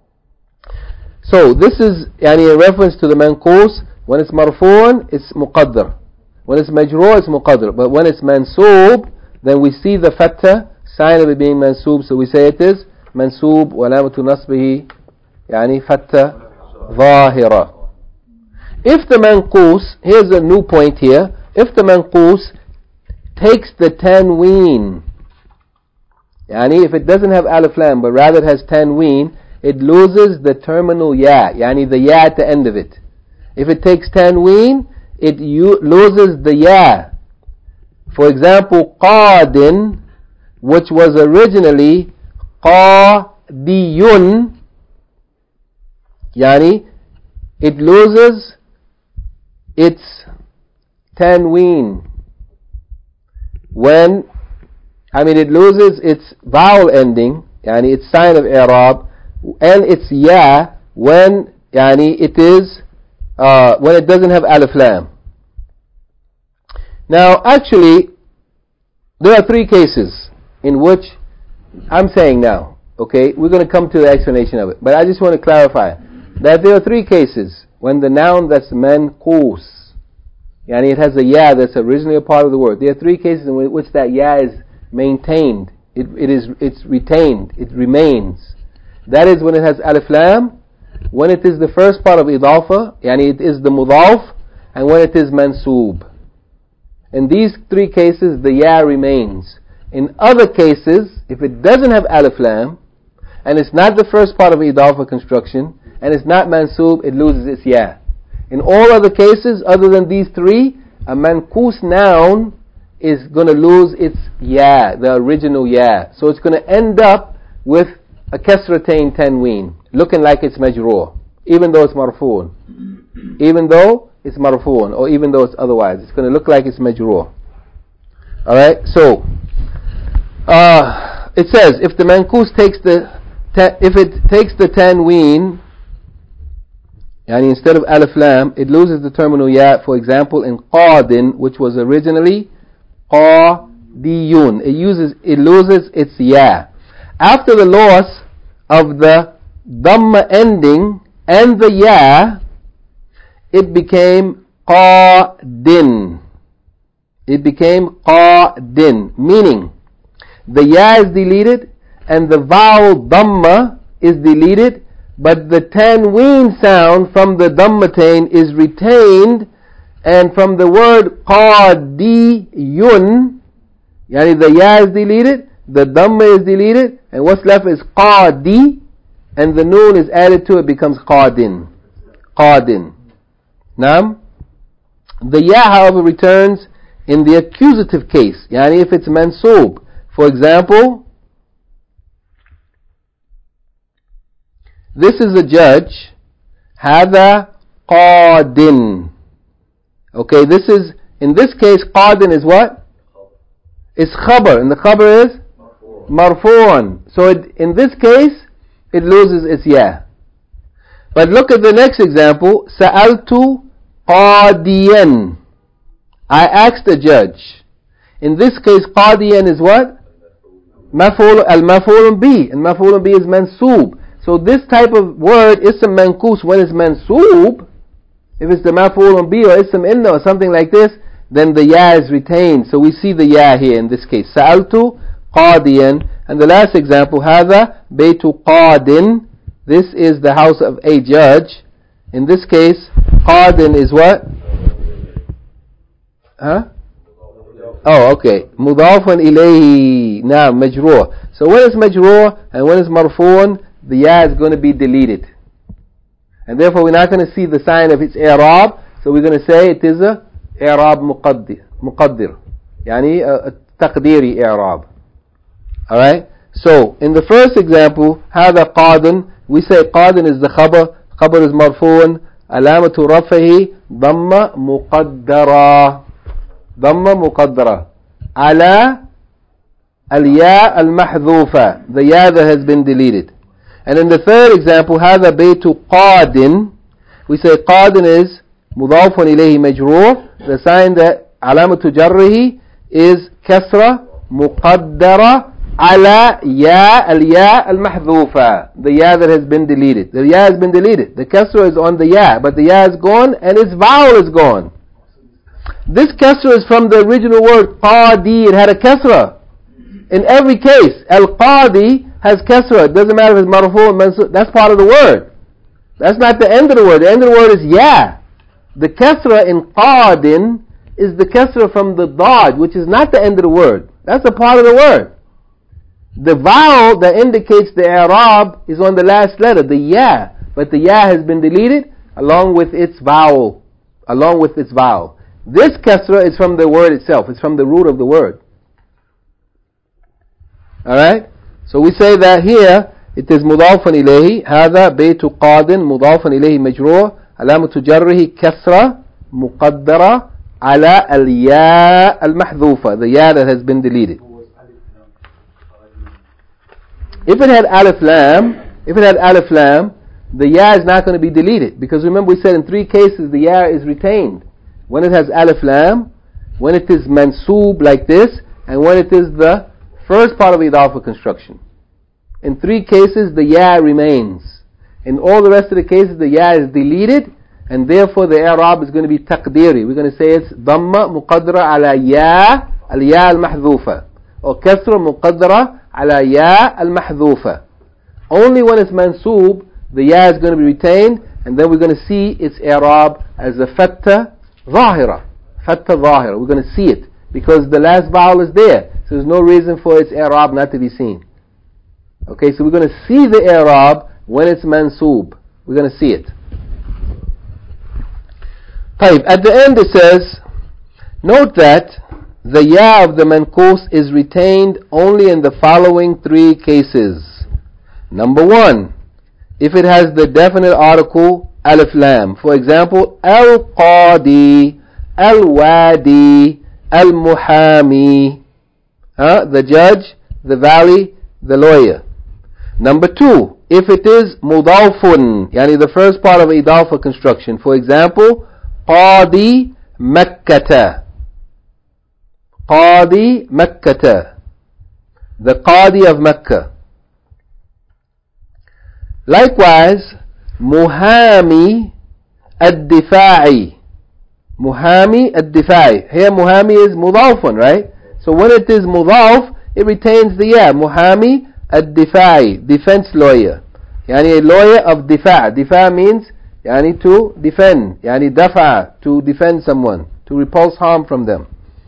So this is yani, a reference to the mankus. When it's marfu'un, it's muqaddar. When it's majrur, it's muqaddar. But when it's mansoob, then we see the fatha, sign of it being mansoob. So we say it is mansoob, wa alamatu nasbihi, yani fatha zahira. If the manqus, here's a new point here, if the manqus takes the tanween, yani if it doesn't have alif lam, but rather it has tanween, it loses the terminal ya, yani the ya at the end of it. If it takes tanween, it u- loses the ya. For example, qadin, which was originally qadiyun, yani it loses its tanween. When, I mean it loses its vowel ending, yani its sign of i'rab, and its ya when yani it is Uh, when it doesn't have alif lam. Now actually there are three cases in which I'm saying now Okay, we're going to come to the explanation of it. But I just want to clarify that there are three cases when the noun that's manqus, yani it has a ya that's originally a part of the word. There are three cases in which that ya is maintained. It, it is, it's retained. It remains. That is when it has alif lam, when it is the first part of idafa, yani it is the mudaf, and when it is mansoob. In these three cases, the ya remains. In other cases, if it doesn't have alif lam, and it's not the first part of idafa construction, and it's not mansoob, it loses its ya. In all other cases, other than these three, a manqus noun is going to lose its ya, the original ya. So it's going to end up with a kasratain tanween, looking like it's majroor, even though it's marfu'un. Even though it's marfu'un, or even though it's otherwise, it's going to look like it's majroor. Alright, so uh, it says if the manqus takes the ta- if it takes the tanween, yani instead of alif lam, it loses the terminal ya. For example, in qadin, which was originally qadiyun, it uses it loses its ya. After the loss of the dhamma ending and the ya, it became qadin. It became qadin, meaning the ya is deleted and the vowel dhamma is deleted, but the tanween sound from the dhammatain is retained, and from the word qadiyun, yani the ya is deleted, the dhamma is deleted, and what's left is qadi, and the noon is added to it, becomes qadin. Qadin. Naam. The ya, however, returns in the accusative case, yani if it's mansoob. For example, this is a judge, hada qadin. Okay, this is, in this case, qadin is what? It's khabar, and the khabar is marfu'an. So it, in this case, it loses its ya. But look at the next example, sa'altu qadiyan. I asked the judge. In this case, qadiyan is what? Maf'ul, al-maf'ul bi, and maf'ul bi is mansoob. So this type of word, ism manqus, when it's mansoob, if it's the maf'ul bi or ism inna or something like this, then the ya is retained. So we see the ya here in this case. Sa'altu qadiyan. And the last example, hadha baytu qadin. This is the house of a judge. In this case, qadin is what? Huh? Oh, okay. Mudafun ilayhi. Now, majroor. So when it's majroor and when it's marfu'un, the ya is going to be deleted. And therefore we're not going to see the sign of its i'rab. So we're going to say it is a i'rab muqaddir. Muqaddir. Yani a taqdiri i'rab. Alright? So, in the first example, هذا قادن, we say قادن is the khabar, khabar is marfu'un, علامة رفعه ضمة مقدرة, ضمة مقدرة, على الياء المحذوفة, the ya that has been deleted. And in the third example, هذا بيت قادن, we say قادن is مضاف إليه مجرور, the sign that علامة جره is كسرة مقدرة على يا الياء المحذوفة, the ya that has been deleted. The ya has been deleted. The kasra is on the ya, but the ya is gone and its vowel is gone. This kasra is from the original word qadi. It had a kasra. In every case, al-qadi has kasra. It doesn't matter if it's marfu or mansub. That's part of the word. That's not the end of the word. The end of the word is ya. The kasra in qadin is the kasra from the dad, which is not the end of the word. That's a part of the word. The vowel that indicates the i'rab is on the last letter, the ya, but the ya has been deleted along with its vowel, along with its vowel. This kasra is from the word itself. It's from the root of the word. Alright? So we say that here it is mudafan ilayhi, هذا بيت قاد مضافا إليه مجرور علامة جره كسرة مقدرة على الياء المحذوفة, the ya that has been deleted. If it had alif lam, if it had alif lam, the ya is not going to be deleted, because remember we said in three cases the ya is retained. When it has alif lam, when it is mansoob like this, and when it is the first part of idafa construction. In three cases, the ya remains. In all the rest of the cases, the ya is deleted, and therefore the i'rab is going to be taqdiri. We're going to say it's dhamma muqaddara ala ya al-ya al-mahdhufa, or kasra muqaddara ala ya al-mahdhufa. Only when it's mansoob, the ya is going to be retained, and then we're going to see its i'rab as a fatta zahira. Fatta zahira. We're going to see it, because the last vowel is there. So there's no reason for its i'rab not to be seen. Okay, so we're going to see the i'rab when it's mansoob. We're going to see it. طيب, at the end it says, note that the ya of the manqus is retained only in the following three cases. Number one, if it has the definite article alif lam. For example, al-qadi, al-wadi, al-muhami. Huh? The judge, the valley, the lawyer. Number two, if it is mudafun, yani the first part of idafa construction. For example, qadi makkata. Qadi makkata. The qadi of Mecca. Likewise, muhami ad-difa'i. Muhami ad-difa'i. Here muhami is mudafun, right? So when it is mudaf, it retains the ya. Muhami ad-difa'i, defense lawyer. Yani a lawyer of difa'. Difa' means yani to defend. Yani dafa', to defend someone, to repulse harm from them.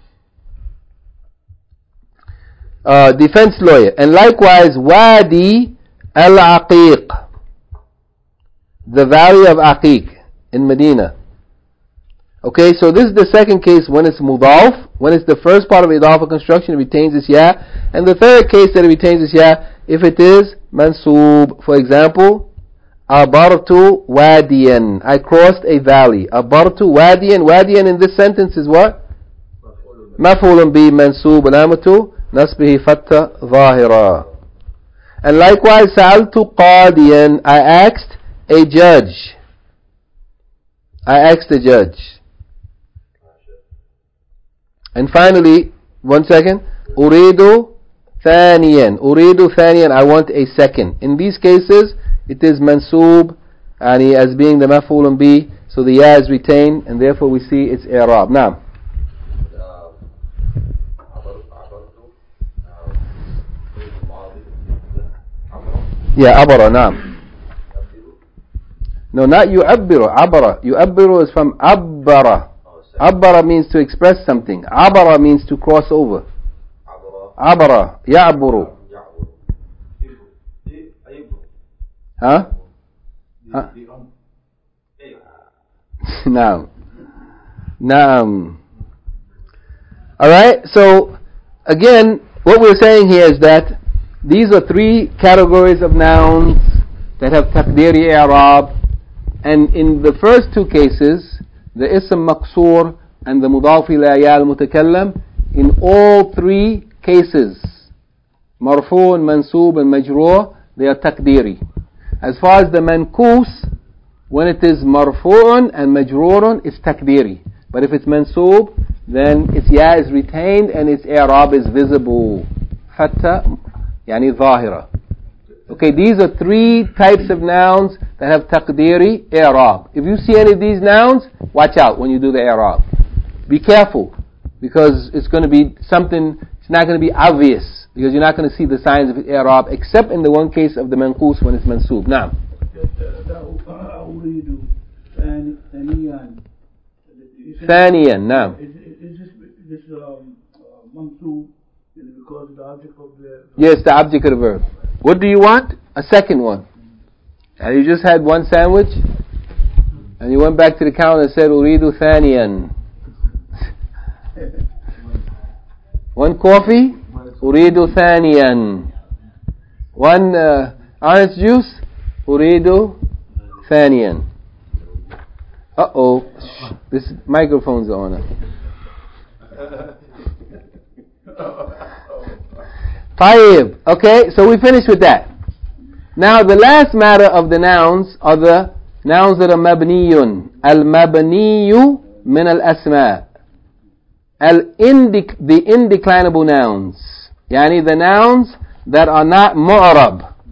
Uh, defense lawyer. And likewise, wadi al-aqiq, the valley of Aqiq in Medina. Okay, so this is the second case when it's mudaf. When it's the first part of idafa construction, it retains its ya. And the third case that it retains its ya, if it is mansoob. For example, abartu wadiyan, I crossed a valley. Abartu wadiyan. Wadiyan in this sentence is what? Maf'ulun bi mansoob, alamatu nasbihi fatta zahira. And likewise, sa'altu qadiyan, I asked a judge. I asked a judge. And finally, one second, uridu thaniyan. Uridu thaniyan, I want a second. In these cases, it is mansoob, and as being the maf'ulun bi, so the ya is retained, and therefore we see its i'rab. Now, yeah, abara, naam. No, not yu'abbiru, abara. Yu'abbiru is from abbara. Abbara means to express something. Abara means to cross over. Abara, ya'buru. Huh? Huh? Naam. Naam. Alright, so again, what we're saying here is that these are three categories of nouns that have taqdiri i'rab, and in the first two cases, the ism maqsoor and the mudaf ila ya al-mutakallam, in all three cases, marfu' and mansoob and majroor, they are taqdiri. As far as the manqus, when it is marfu'un and majroorun, it's takdiri. But if it's mansoob, then its ya is retained and its i'rab is visible. Fatta, yani zahira. Okay, these are three types of nouns that have taqdiri i'rab. If you see any of these nouns, watch out when you do the i'rab. Be careful, because it's going to be something, it's not going to be obvious, because you're not going to see the signs of i'rab, except in the one case of the manqus when it's mansoob. Now, ثانيا, now. Is, is this, this um, uh, mansoob because the object of the... Yes, the object of the verb. What do you want? A second one. And you just had one sandwich, and you went back to the counter and said, Uridu thaniyan. One coffee? Uridu thaniyan. One uh, orange juice? Uridu thaniyan. Uh-oh. Shh, this microphone's on. Tayyib. Okay, so we finished with that. Now the last matter of the nouns are the nouns that are mabniyun. Al-mabniyu min al-asma. Al-indic, the indeclinable nouns. Yani the nouns that are not mu'rab.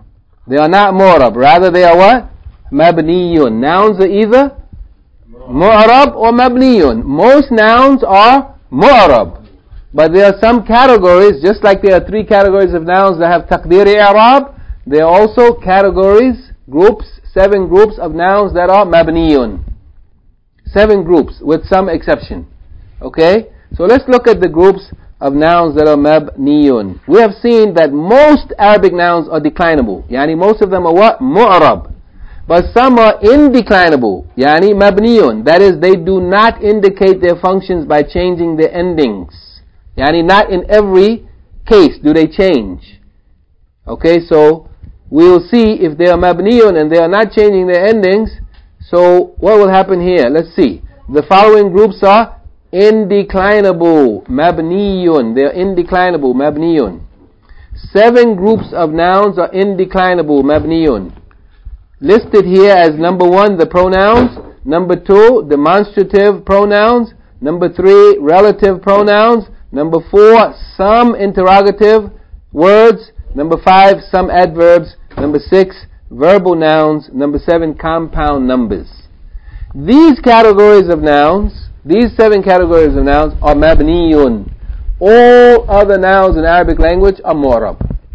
They are not mu'rab. Rather they are what? Mabniyun. Nouns are either mu'rab or mabniyun. Most nouns are mu'rab. But there are some categories, just like there are three categories of nouns that have taqdir i'rab, there are also categories, groups, seven groups of nouns that are mabniyun. Seven groups, with some exception. Okay? So let's look at the groups of nouns that are mabniyun. We have seen that most Arabic nouns are declinable. Yani most of them are what? Mu'rab. But some are indeclinable. Yani mabniyun. That is, they do not indicate their functions by changing their endings. Yani not in every case do they change. Okay, so we will see if they are mabniyun and they are not changing their endings. So what will happen here? Let's see. The following groups are indeclinable, mabniyun. They are indeclinable, mabniyun. Seven groups of nouns are indeclinable, mabniyun. Listed here as number one, the pronouns. Number two, demonstrative pronouns. Number three, relative pronouns. Number four, some interrogative words. Number five, some adverbs. Number six, verbal nouns. Number seven, compound numbers. These categories of nouns, these seven categories of nouns are mabniyun. All other nouns in Arabic language are mu'rab.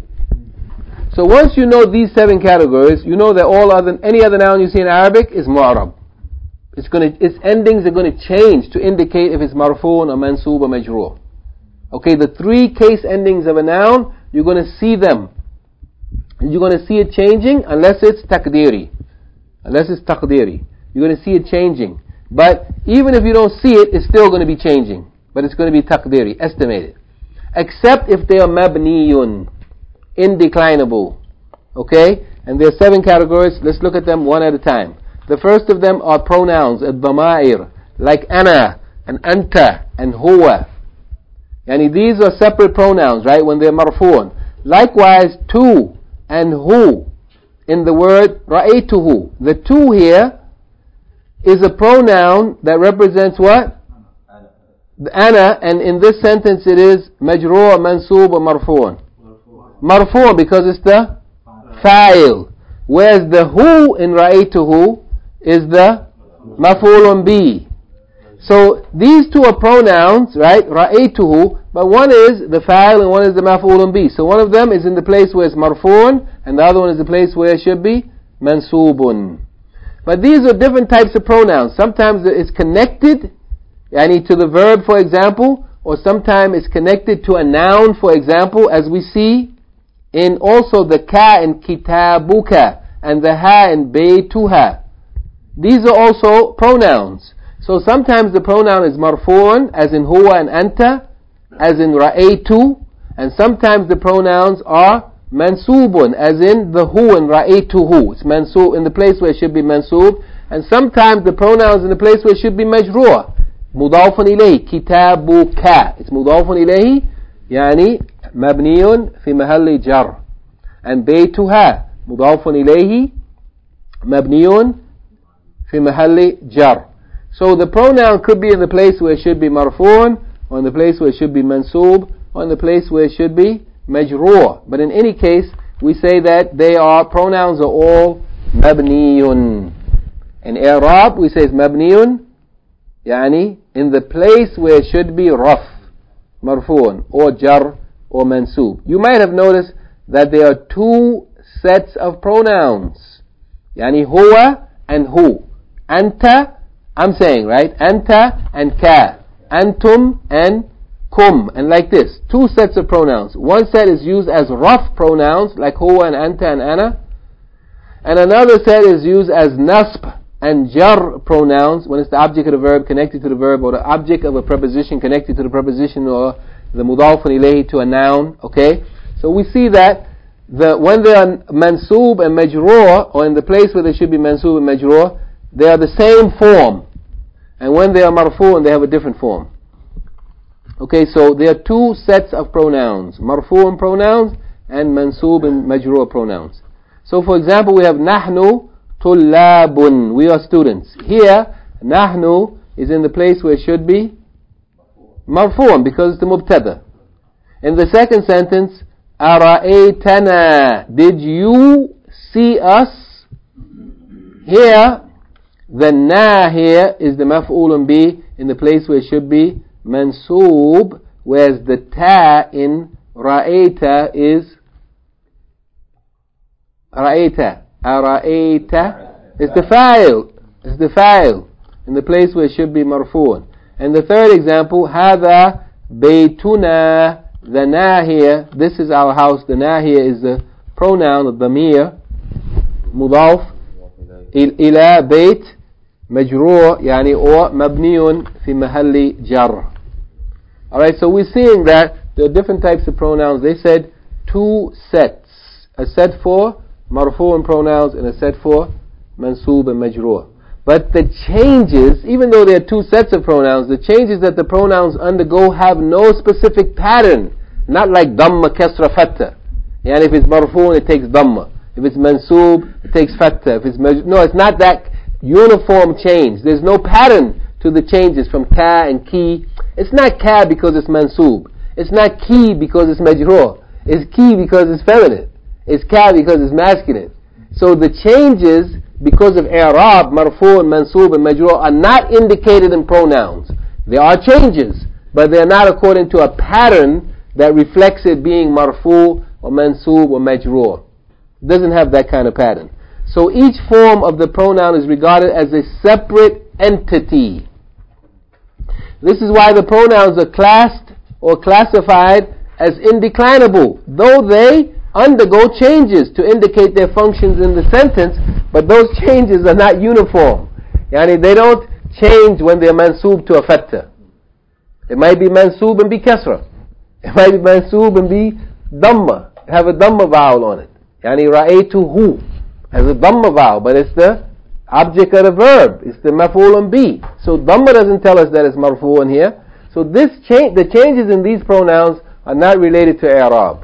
So once you know these seven categories, you know that all other, any other noun you see in Arabic is mu'rab. It's going to, its endings are going to change to indicate if it's marfu'un or mansoob or majroor. Okay, the three case endings of a noun, you're going to see them. You're going to see it changing unless it's taqdiri. Unless it's taqdiri. You're going to see it changing. But even if you don't see it, it's still going to be changing. But it's going to be taqdiri, estimated. Except if they are mabniyun, indeclinable. Okay? And there are seven categories. Let's look at them one at a time. The first of them are pronouns, ad-dama'ir, like ana, and anta, and huwa. Yani these are separate pronouns, right, when they're marfu'un. Likewise, tu and hu in the word ra'aytuhu. The tu here is a pronoun that represents what? The ana, and in this sentence it is majroor, mansoob, or marfu'un. Marfu'un because it's the fa'il. Whereas the hu in ra'aytuhu is the maf'ulun bi. So these two are pronouns, right? Ra'aytuhu, but one is the fa'il and one is the maf'ulun bi. So one of them is in the place where it's marfu'un and the other one is the place where it should be mansubun. But these are different types of pronouns. Sometimes it's connected, yani to the verb, for example, or sometimes it's connected to a noun, for example, as we see in also the ka in kitabuka and the ha in baytuha. These are also pronouns. So sometimes the pronoun is marfu'un, as in huwa and anta, as in ra'aytu, and sometimes the pronouns are mansubun, as in the hu and ra'aytuhu. It's mansub in the place where it should be mansub, and sometimes the pronouns in the place where it should be majroor. Mudafun ilayhi, kitabuka. It's mudafun ilayhi, yani mabniyun fi mahalli jar. And baytuha, mudafun ilayhi, mabniyun fi mahalli jar. So the pronoun could be in the place where it should be marfu'un, or in the place where it should be mansoob, or in the place where it should be majroor. But in any case, we say that they are, pronouns are all mabniyun. In i'rab, we say it's mabniyun, yani in the place where it should be raf, marfu'un, or jar, or mansoob. You might have noticed that there are two sets of pronouns, yani huwa and hu. Anta, I'm saying, right? Anta and ka. Antum and kum. And like this. Two sets of pronouns. One set is used as rough pronouns, like huwa and anta and ana. And another set is used as nasb and jar pronouns, when it's the object of the verb connected to the verb, or the object of a preposition connected to the preposition, or the mudafun ilayhi to a noun. Okay? So we see that the, when they are mansoob and majroor, or in the place where they should be mansoob and majroor, they are the same form. And when they are marfu'un, they have a different form. Okay, so there are two sets of pronouns. Marfu'un pronouns and mansoob and majroor pronouns. So for example, we have nahnu tullabun. We are students. Here, nahnu is in the place where it should be marfu'un because it's the mubtada. In the second sentence, ara'aytana. Did you see us. Here, the na here is the maf'ulun bi in the place where it should be mansoob, whereas the ta in ra'ayta is ra'ayta. Ara'ayta is the fa'il. Is the fa'il in the place where it should be marfu'un. And the third example, هذا بيتنا, the na here, this is our house. The na here is the pronoun of damir, mudaf ila bait majrur, yani or mabniyun fi mahalli jar. Alright, so we're seeing that there are different types of pronouns. They said two sets. A set for marfu'un pronouns and a set for mansoob and majrur. But the changes, even though there are two sets of pronouns, the changes that the pronouns undergo have no specific pattern. Not like dhamma, kasra, fatta. And if it's marfu'un, it takes dhamma. If it's mansoob, it takes fatta. If it's maj- no, it's not that uniform change. There's no pattern to the changes from ka and ki. It's not ka because it's mansoob. It's not ki because it's majrur. It's ki because it's feminine. It's ka because it's masculine. So the changes because of i'rab, marfu' and mansoob and majrur are not indicated in pronouns. There are changes, but they are not according to a pattern that reflects it being marfu' or mansoob or majrur. It doesn't have that kind of pattern. So each form of the pronoun is regarded as a separate entity. This is why the pronouns are classed or classified as indeclinable, though they undergo changes to indicate their functions in the sentence, but those changes are not uniform. Yani they don't change when they're mansoob to a fatta. It might be mansoob and be kasra. It might be mansoob and be dhamma, have a dhamma vowel on it. Yani ra'aytuhu has a dhamma vowel, but it's the object of the verb. It's the maf'ulun bi. So dhamma doesn't tell us that it's marfu'un here. So this change, the changes in these pronouns are not related to i'rab.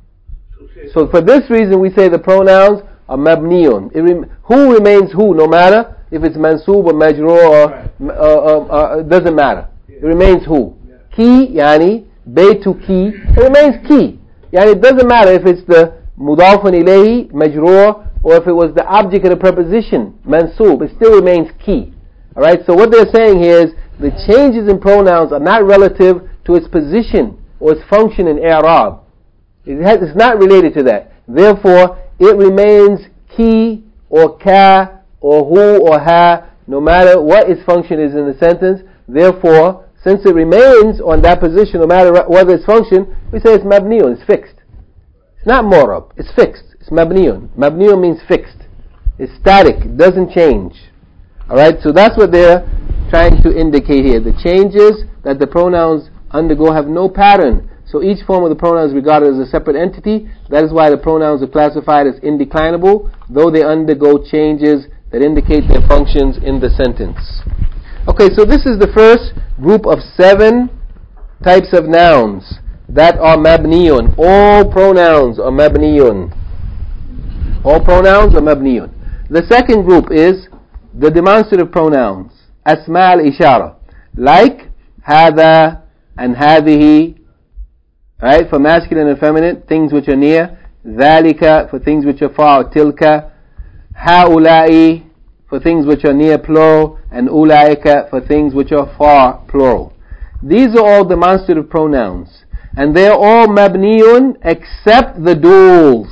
So for this reason we say the pronouns are mabniyun. It rem- who remains who, no matter if it's mansoob or majrur or Right. uh, uh, uh, it doesn't matter. It remains who. Yeah. Ki, yani, baytu ki, it remains ki. Yani it doesn't matter if it's the mudafun ilayhi, majrur, or if it was the object of the preposition, mansoob, it still remains ki. Alright, so what they're saying here is the changes in pronouns are not relative to its position or its function in i'rab. It has, it's not related to that. Therefore, it remains ki or ka or hu or ha, no matter what its function is in the sentence. Therefore, since it remains on that position, no matter what its function, we say it's mabniyun, it's fixed. It's not morab, it's fixed. It's mabniyun. Mabniyun means fixed. It's static, it doesn't change. Alright, so that's what they're trying to indicate here. The changes that the pronouns undergo have no pattern. So each form of the pronoun is regarded as a separate entity. That is why the pronouns are classified as indeclinable, though they undergo changes that indicate their functions in the sentence. Okay, so this is the first group of seven types of nouns that are mabniyun. All pronouns are mabniyun. All pronouns are mabniyun. The second group is the demonstrative pronouns, asma al-ishara, like hada and hadihi, right, for masculine and feminine, things which are near, dhalika for things which are far, tilka, haulai for things which are near, plural, and ulaika for things which are far, plural. These are all demonstrative pronouns, and they are all mabniyun except the duals.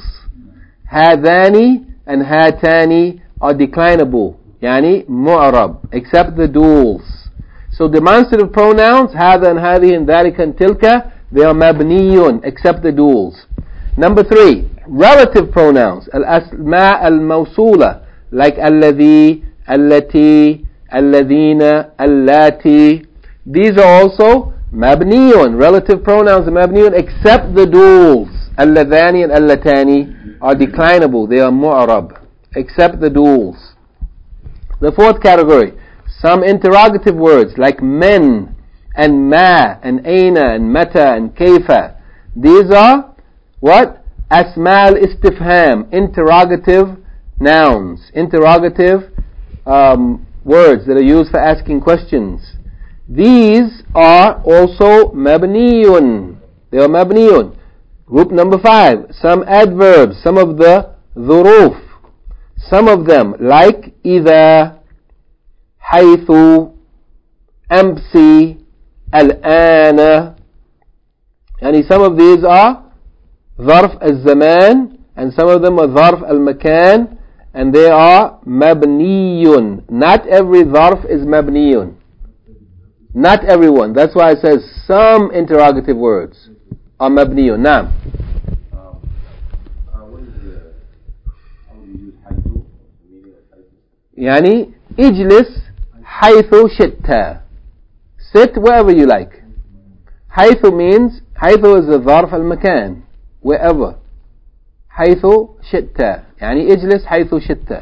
Hadani and hatani are declinable, yani mu'arab, except the duals. So demonstrative pronouns, hada and hadi and dhalika and tilka, they are mabniyun, except the duals. Number three, relative pronouns, al-asma al-mawsula, like alladhi, allati, alladhina, allati. These are also mabniyun. Relative pronouns are mabniyun, except the duals. Alladhani and allatani are declinable. They are mu'arab, except the duals. The fourth category, some interrogative words like men and ma and aina and mata and kaifa. These are what? Asma al-istifham, interrogative nouns, interrogative um, words that are used for asking questions. These are also mabniyun. They are mabniyun. Group number five, some adverbs, some of the dhuruf, some of them, like إذا, حيث, أمسي, الآن. Yani some of these are ظرف الزمان, and some of them are ظرف المكان, and they are مبني. Not every ظرف is مبني. Not everyone. That's why it says some interrogative words are مبني. نعم. يعني اجلس حيث شئت. Sit wherever you like. حيث means, حيث is the ظرف المكان, wherever. حيث شئت, يعني اجلس حيث شئت.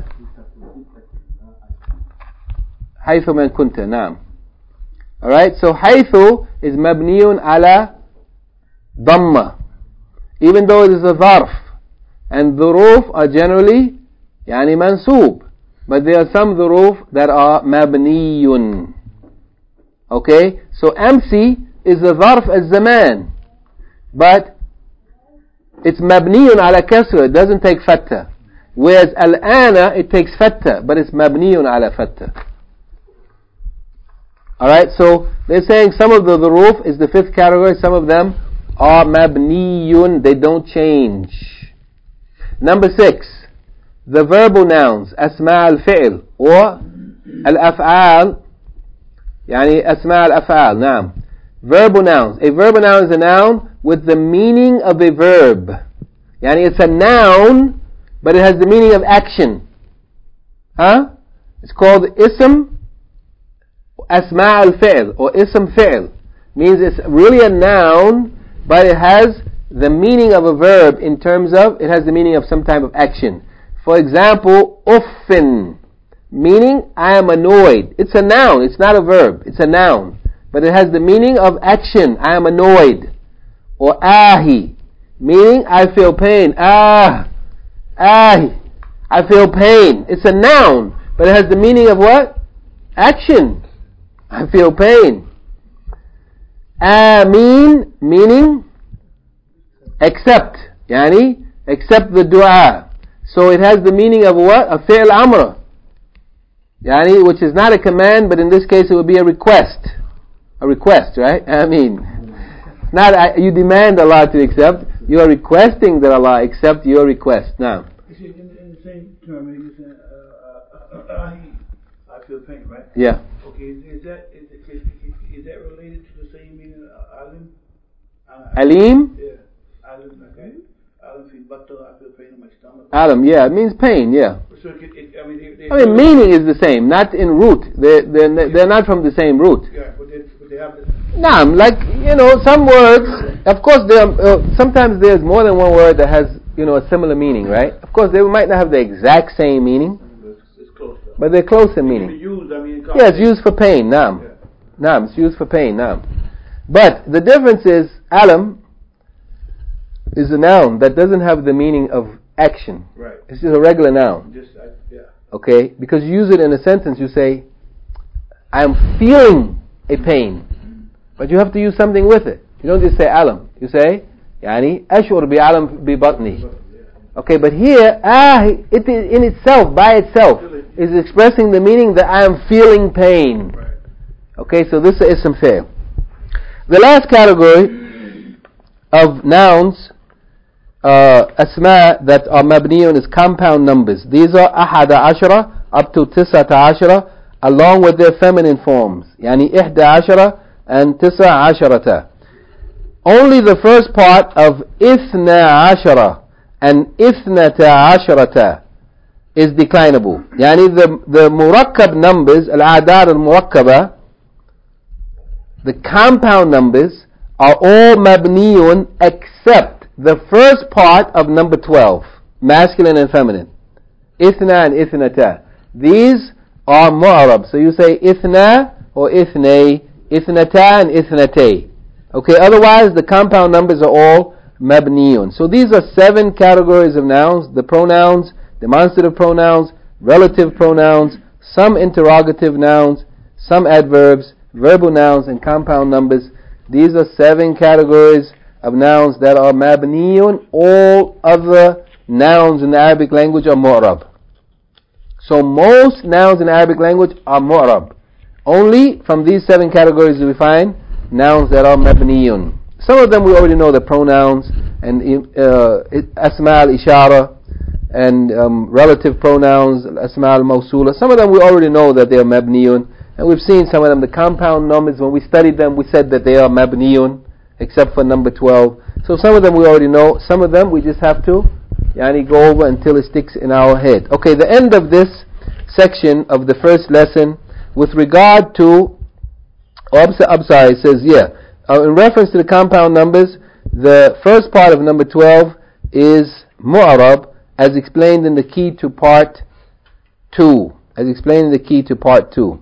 حيث من كنت. نعم. Alright, so حيث is مبني على ضمة, even though it is a ظرف, and ظروف are generally يعني منصوب, but there are some ظروف that are مبني. Okay, so أمسي is a ظرف الزمان, but it's مبني على كسر, it doesn't take فتة. Whereas الآن, it takes فتة, but it's مبني على فتة. Alright, so they're saying some of the ظروف is the fifth category, some of them are مبني, they don't change. Number six, the verbal nouns, أسماء الفعل, or الأفعال, يعني أسماء الأفعال. نعم. Verbal nouns. A verbal noun is a noun with the meaning of a verb. يعني it's a noun, but it has the meaning of action. Huh? It's called ism أسماء الفعل, or ism فعل. Means it's really a noun, but it has the meaning of a verb in terms of, it has the meaning of some type of action. For example, uffin, meaning I am annoyed. It's a noun, it's not a verb, it's a noun, but it has the meaning of action. I am annoyed. Or ahi, meaning I feel pain. Ah, ahi, I feel pain. It's a noun, but it has the meaning of what? Action. I feel pain. Ameen, meaning accept. Yani, accept the dua. So it has the meaning of what? A fi'l amr. Yani, which is not a command, but in this case it would be a request. A request, right? I mean, not uh, you demand Allah to accept. You are requesting that Allah accept your request. Now, You see, in, in the same term, you say, uh, uh, uh, I, I feel pain, right? yeah. Okay, is, is that is, is, is that related to the same meaning of alim? Uh, Alim? Yeah, alim. Okay, alim feel butter. I feel pain in my stomach. Alam, yeah, it means pain, yeah. So it, it, I mean, they, they I mean, meaning is the same, not in root. They're, they're, they're not from the same root. Yeah, but they, but they have the. Naam, like, you know, some words, of course, there are, uh, sometimes there's more than one word that has, you know, a similar meaning, right? Of course, they might not have the exact same meaning, It's close. Though. but they're close in It can be meaning. used, I mean, Yeah, it's used for pain, naam. Yeah. Naam, it's used for pain, naam. But the difference is, alam is a noun that doesn't have the meaning of action. Right. It's just a regular noun. Just, I, yeah. Okay? Because you use it in a sentence, you say, I am feeling a pain. But you have to use something with it. You don't just say alam. You say, yani, ashur bi alam bi batni. Okay, but here, ah, it is in itself, by itself, is expressing the meaning that I am feeling pain. Right. Okay, so this is ism fi'l. The last category of nouns, uh, asma that are mabniyun, is compound numbers. These are ahada ashara up to tisata ashara, along with their feminine forms. Yani ihda ashara and tisa asharata. Only the first part of ithna ashara and ithnata asharata is declinable. Yani the, the murakkab numbers, al-a'dad al-murakkaba, the compound numbers, are all mabniyun except the first part of number twelve, masculine and feminine. Ithna and ithnata. These are mu'arab. So you say ithna or ithnay, ithnata and ithnatay. Okay, otherwise the compound numbers are all mabniyun. So these are seven categories of nouns: the pronouns, demonstrative pronouns, relative pronouns, some interrogative nouns, some adverbs, verbal nouns, and compound numbers. These are seven categories of nouns that are mabniyun. All other nouns in the Arabic language are mu'rab. So most nouns in Arabic language are mu'rab. Only from these seven categories do we find nouns that are mabniyun. Some of them we already know, the pronouns and uh, asma al-ishara and um, relative pronouns, asma al-mawsula. Some of them we already know that they are mabniyun, and we've seen some of them. The compound numbers, when we studied them, we said that they are mabniyun, except for number twelve. So some of them we already know. Some of them we just have to yani, go over until it sticks in our head. Okay, the end of this section of the first lesson with regard to, oh, I'm, so, I'm sorry, it says, yeah, uh, in reference to the compound numbers, the first part of number twelve is mu'arab, as explained in the key to part two. As explained in the key to part two.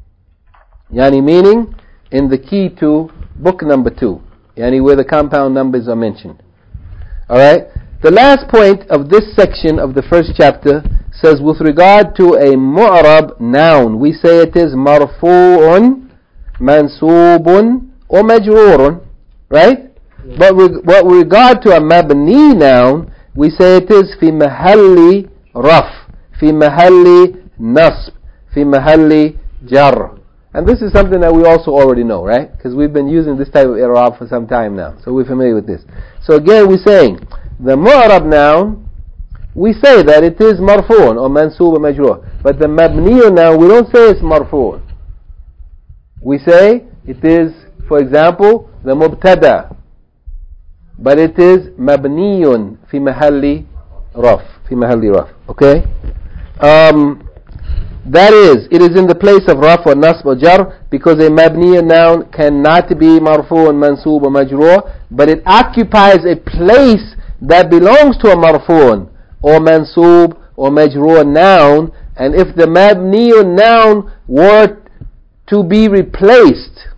Yani meaning, in the key to book number two. Yani where the compound numbers are mentioned. Alright? The last point of this section of the first chapter says with regard to a mu'arab noun, we say it is marfu'un, mansubun, or majrurun. Right? But with, but with regard to a mabni noun, we say it is fi mahalli raf, fi mahalli nasb, fi mahalli jar. And this is something that we also already know, right? Because we've been using this type of i'rab for some time now. So we're familiar with this. So again, we're saying, the mu'arab noun, we say that it is marfu'un or mansub or majrur. But the mabniun noun, we don't say it's marfu'un. We say it is, for example, the mubtada. But it is mabniyun fi mahalli raf. Fi mahalli raf. Okay? Um... That is, it is in the place of raf or nasb or jar, because a mabniya noun cannot be marfu and mansub or majrur, but it occupies a place that belongs to a marfu or mansub or majrur noun, and if the mabniya noun were to be replaced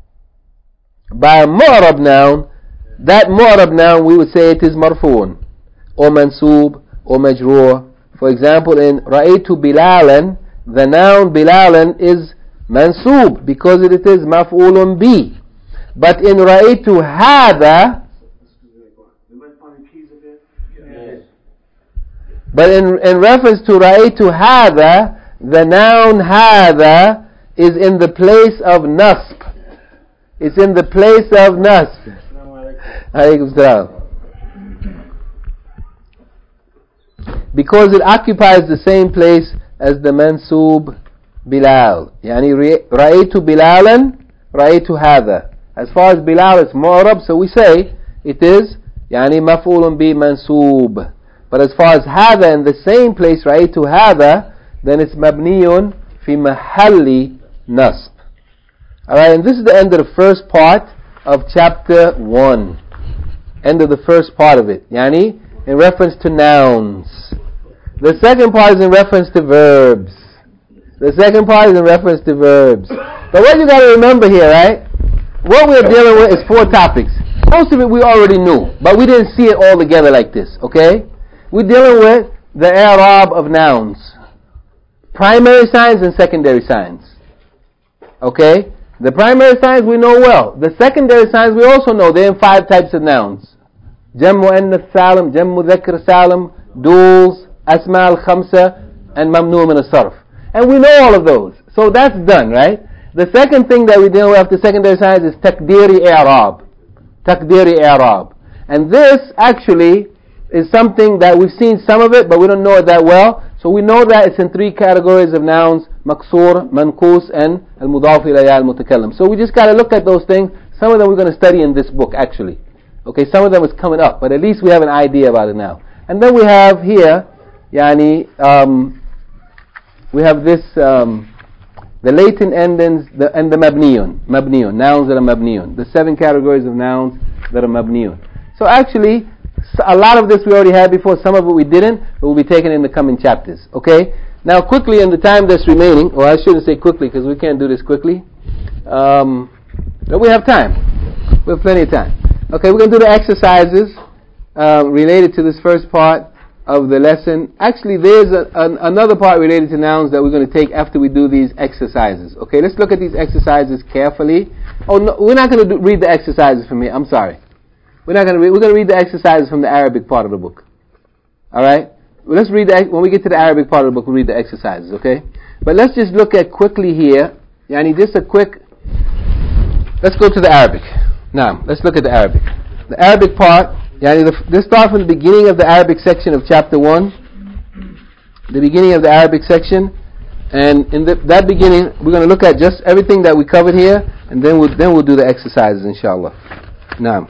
by a mu'arab noun, that mu'arab noun we would say it is marfu or mansub or majrur. For example, in ra'aytu bilalan, the noun bilalan is mansub because it is maf'ulun bi. But in ra'aytu hadha, but in, in reference to ra'aytu hadha, the noun hadha is in the place of nasb. It's in the place of nasb. Alaykum salam. Because it occupies the same place as the mansub Bilal. Yani ra'aytu Bilalan, ra'aytu hadha. As far as Bilal is mu'arab, so we say it is yani maf'ulun bi mansub. But as far as hadha in the same place, ra'aytu hadha, then it's mabniyun fi mahalli nasb. Alright, and this is the end of the first part of chapter one. End of the first part of it. Yani in reference to nouns. The second part is in reference to verbs. The second part is in reference to verbs. But what you got to remember here, right? What we're dealing with is four topics. Most of it we already knew, but we didn't see it all together like this, okay? We're dealing with the i'rab of nouns. Primary signs and secondary signs. Okay? The primary signs we know well. The secondary signs we also know. They're in five types of nouns. Jam mu'annath salim, jam mudhakkar salim, duals, asma al-khamsa, and mamnu' min as-sarf. And we know all of those. So that's done, right? The second thing that we deal with after secondary signs is takdiri i'rab. Takdiri i'rab. And this actually is something that we've seen some of it, but we don't know it that well. So we know that it's in three categories of nouns: maksur, manqus, and al-mudaf ilayhi al-mutakallim. So we just got to look at those things. Some of them we're going to study in this book, actually. Okay, some of them is coming up, but at least we have an idea about it now. And then we have here, yani, um, we have this, um, the latent endings the, and the mabniyun, mabniyun, nouns that are mabniyun. The seven categories of nouns that are mabniyun. So actually, a lot of this we already had before, some of it we didn't, but will be taken in the coming chapters. Okay? Now quickly, in the time that's remaining, or I shouldn't say quickly because we can't do this quickly, um, but we have time. We have plenty of time. Okay, we're going to do the exercises uh, related to this first part of the lesson. Actually, there's a, an, another part related to nouns that we're going to take after we do these exercises. Okay, let's look at these exercises carefully. Oh, no, we're not going to do, read the exercises from here. I'm sorry. We're not going to read. We're going to read the exercises from the Arabic part of the book. All right. let's read the, when we get to the Arabic part of the book, we'll read the exercises, okay? But let's just look at quickly here, yani just a quick, let's go to the Arabic. Now, let's look at the Arabic. The Arabic part, yani the, let's start from the beginning of the Arabic section of chapter one, the beginning of the Arabic section, and in the, that beginning, we're going to look at just everything that we covered here, and then we'll, then we'll do the exercises, inshallah. Now,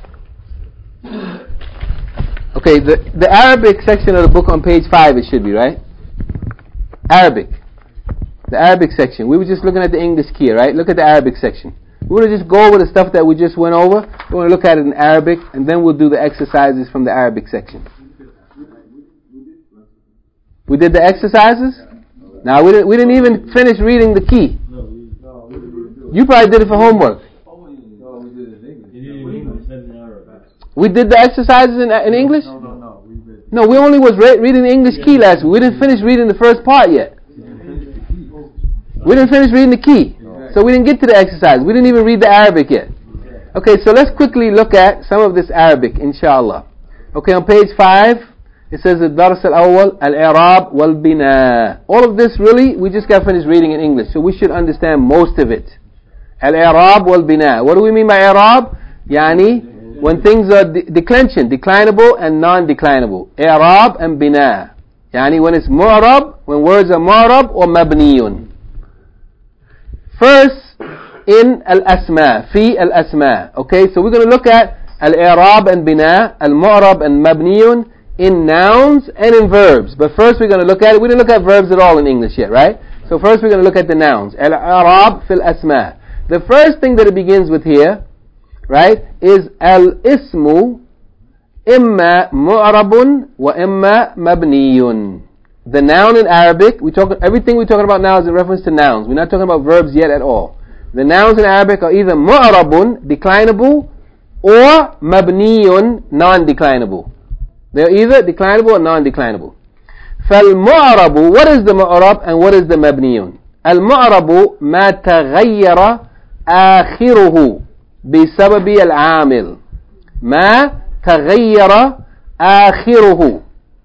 okay, the, the Arabic section of the book on page five, it should be, right? Arabic. The Arabic section. We were just looking at the English key, right? Look at the Arabic section. We're going to just go over the stuff that we just went over. We're going to look at it in Arabic, and then we'll do the exercises from the Arabic section. We did the exercises? Now, we didn't, we didn't even finish reading the key. You probably did it for homework. We did the exercises in, in English? No, no, no. We, did. no, we only was re- reading the English key last week. We didn't finish reading the first part yet. We didn't finish reading the key. So we didn't get to the exercise. We didn't even read the Arabic yet. Okay, so let's quickly look at some of this Arabic, inshallah. Okay, on page five, it says الدرس الأول الإعراب والبناء. All of this really, we just got finished reading in English, so we should understand most of it. الإعراب والبناء. What do we mean by إعراب? يعني when things are de- declension, declinable and non-declinable. إعراب and بناء. يعني when it's معرب, when words are معرب or مبني. First, in al-asma, fi al-asma. Okay, so we're going to look at al-i'rab and bina, al-mu'rab and mabniyun in nouns and in verbs. But first we're going to look at it. We didn't look at verbs at all in English yet, right? So first we're going to look at the nouns. Al-i'rab fil asma. The first thing that it begins with here, right, is al-ismu imma mu'rabun wa imma mabniyun. The noun in Arabic, we talk, everything we're talking about now is in reference to nouns. We're not talking about verbs yet at all. The nouns in Arabic are either mu'rabun, declinable, or mabniyun, non-declinable. They're either declinable or non-declinable. فالمعرب, what is the mu'rab and what is the mabniyun? المعرب ما تغير آخره بسبب العامل. ما تغير آخره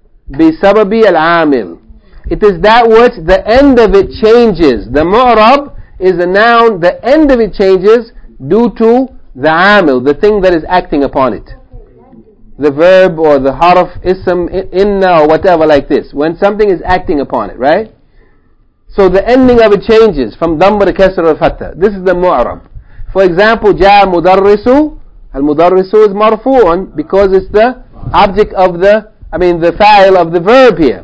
بسبب العامل. It is that which the end of it changes. The mu'rab is a noun, the end of it changes due to the amil, the thing that is acting upon it. The verb or the harf, ism, inna or whatever like this. When something is acting upon it, right? So the ending of it changes from dhamma to kasra or fatha. This is the mu'rab. For example, جاء مدرس. المدرس is marfu'un because it's the object of the, I mean the fa'il of the verb here.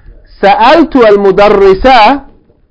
سألت المدرسة.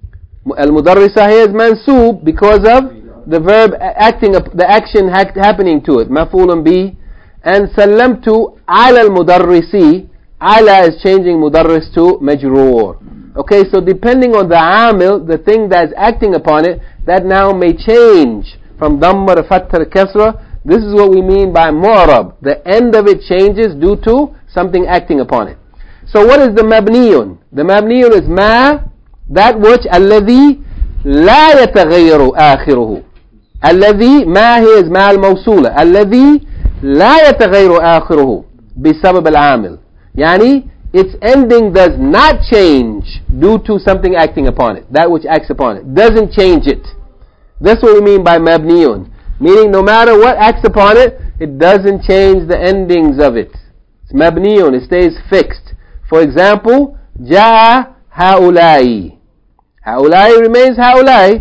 المدرسة here is mansub because of the verb acting, the action happening to it. مفعول به. And سلمت على المدرسي. على is changing mudarris to majroor. Okay, so depending on the amil, the thing that's acting upon it, that now may change from dhamma to fatha to kasra. This is what we mean by mu'rab. The end of it changes due to something acting upon it. So what is the mabniyun? The mabniyun is ma, that which alladhi la yataghayyaru akhiruhu. Alladhi, ma here is ma al-mawsula. Alladhi la yataghayyaru akhiruhu bisabab al-amil. Yani, its ending does not change due to something acting upon it. That which acts upon it. Doesn't change it. That's what we mean by mabniyun. Meaning no matter what acts upon it, it doesn't change the endings of it. It's mabniyun. It stays fixed. For example, جاء هؤلاء. هؤلاء remains هؤلاء.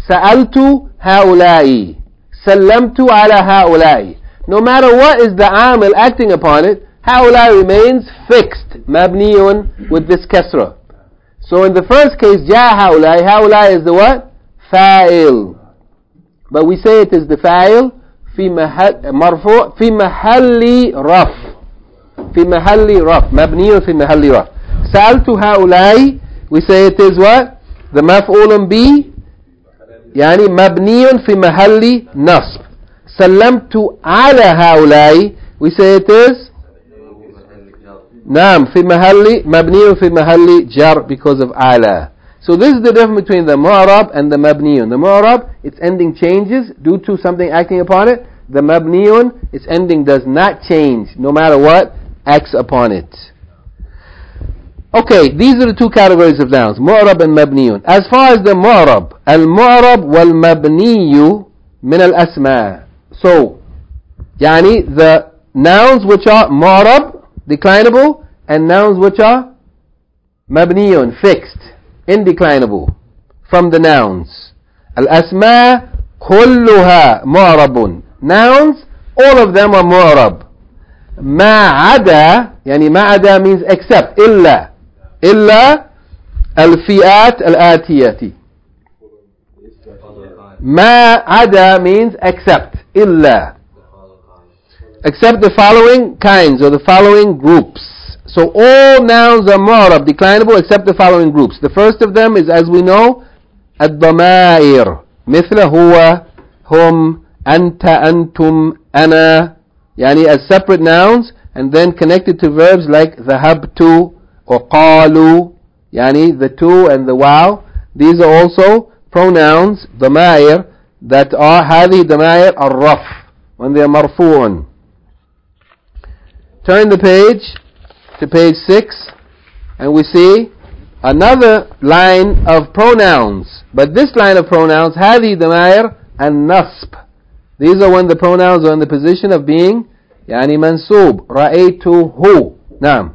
سألت هؤلاء. سلمت على هؤلاء. No matter what is the amil acting upon it, هؤلاء remains fixed. مبني with this kasra. So in the first case, جاء هؤلاء. هؤلاء is the what? فاعل. But we say it is the fa'il في محل مرفوع في محل رفع. في محل رفع. مبني في محل رفع. سألت هؤلاء. We say it is what? The مفعول به يعني مبني في محل نصب. سلمت على هؤلاء. We say it is نعم في محل مبني في محل جر because of على. So this is the difference between the mu'rab and the mabniyun. The mu'rab, its ending changes due to something acting upon it. The mabniyun, its ending does not change no matter what acts upon it. Okay, these are the two categories of nouns, mu'rab and mabniyun. As far as the mu'rab, al-mu'rab wal-mabniyu min al-asma. So, yani the nouns which are mu'rab, declinable, and nouns which are mabniyun, fixed, indeclinable, from the nouns. Al-asma kulluha mu'rabun. Nouns, all of them are mu'rab. Ma ada, yani ma ada means except, illa. Illa al-fi'at al-atiyati. Ma ada means except, illa. Except the following kinds or the following groups. So all nouns are mu'rab, declinable, except the following groups. The first of them is, as we know, ad-damair. مثل هو, hum, anta, antum, ana. Yani as separate nouns and then connected to verbs like dhahabtu or qalu. Yani the tu and the waw. These are also pronouns, damair, that are هذه damair الرف when they are marfu'un. Turn the page to page six and we see another line of pronouns. But this line of pronouns, هذه damair النصب. These are when the pronouns are in the position of being يعني منصوب. رأيته. نعم.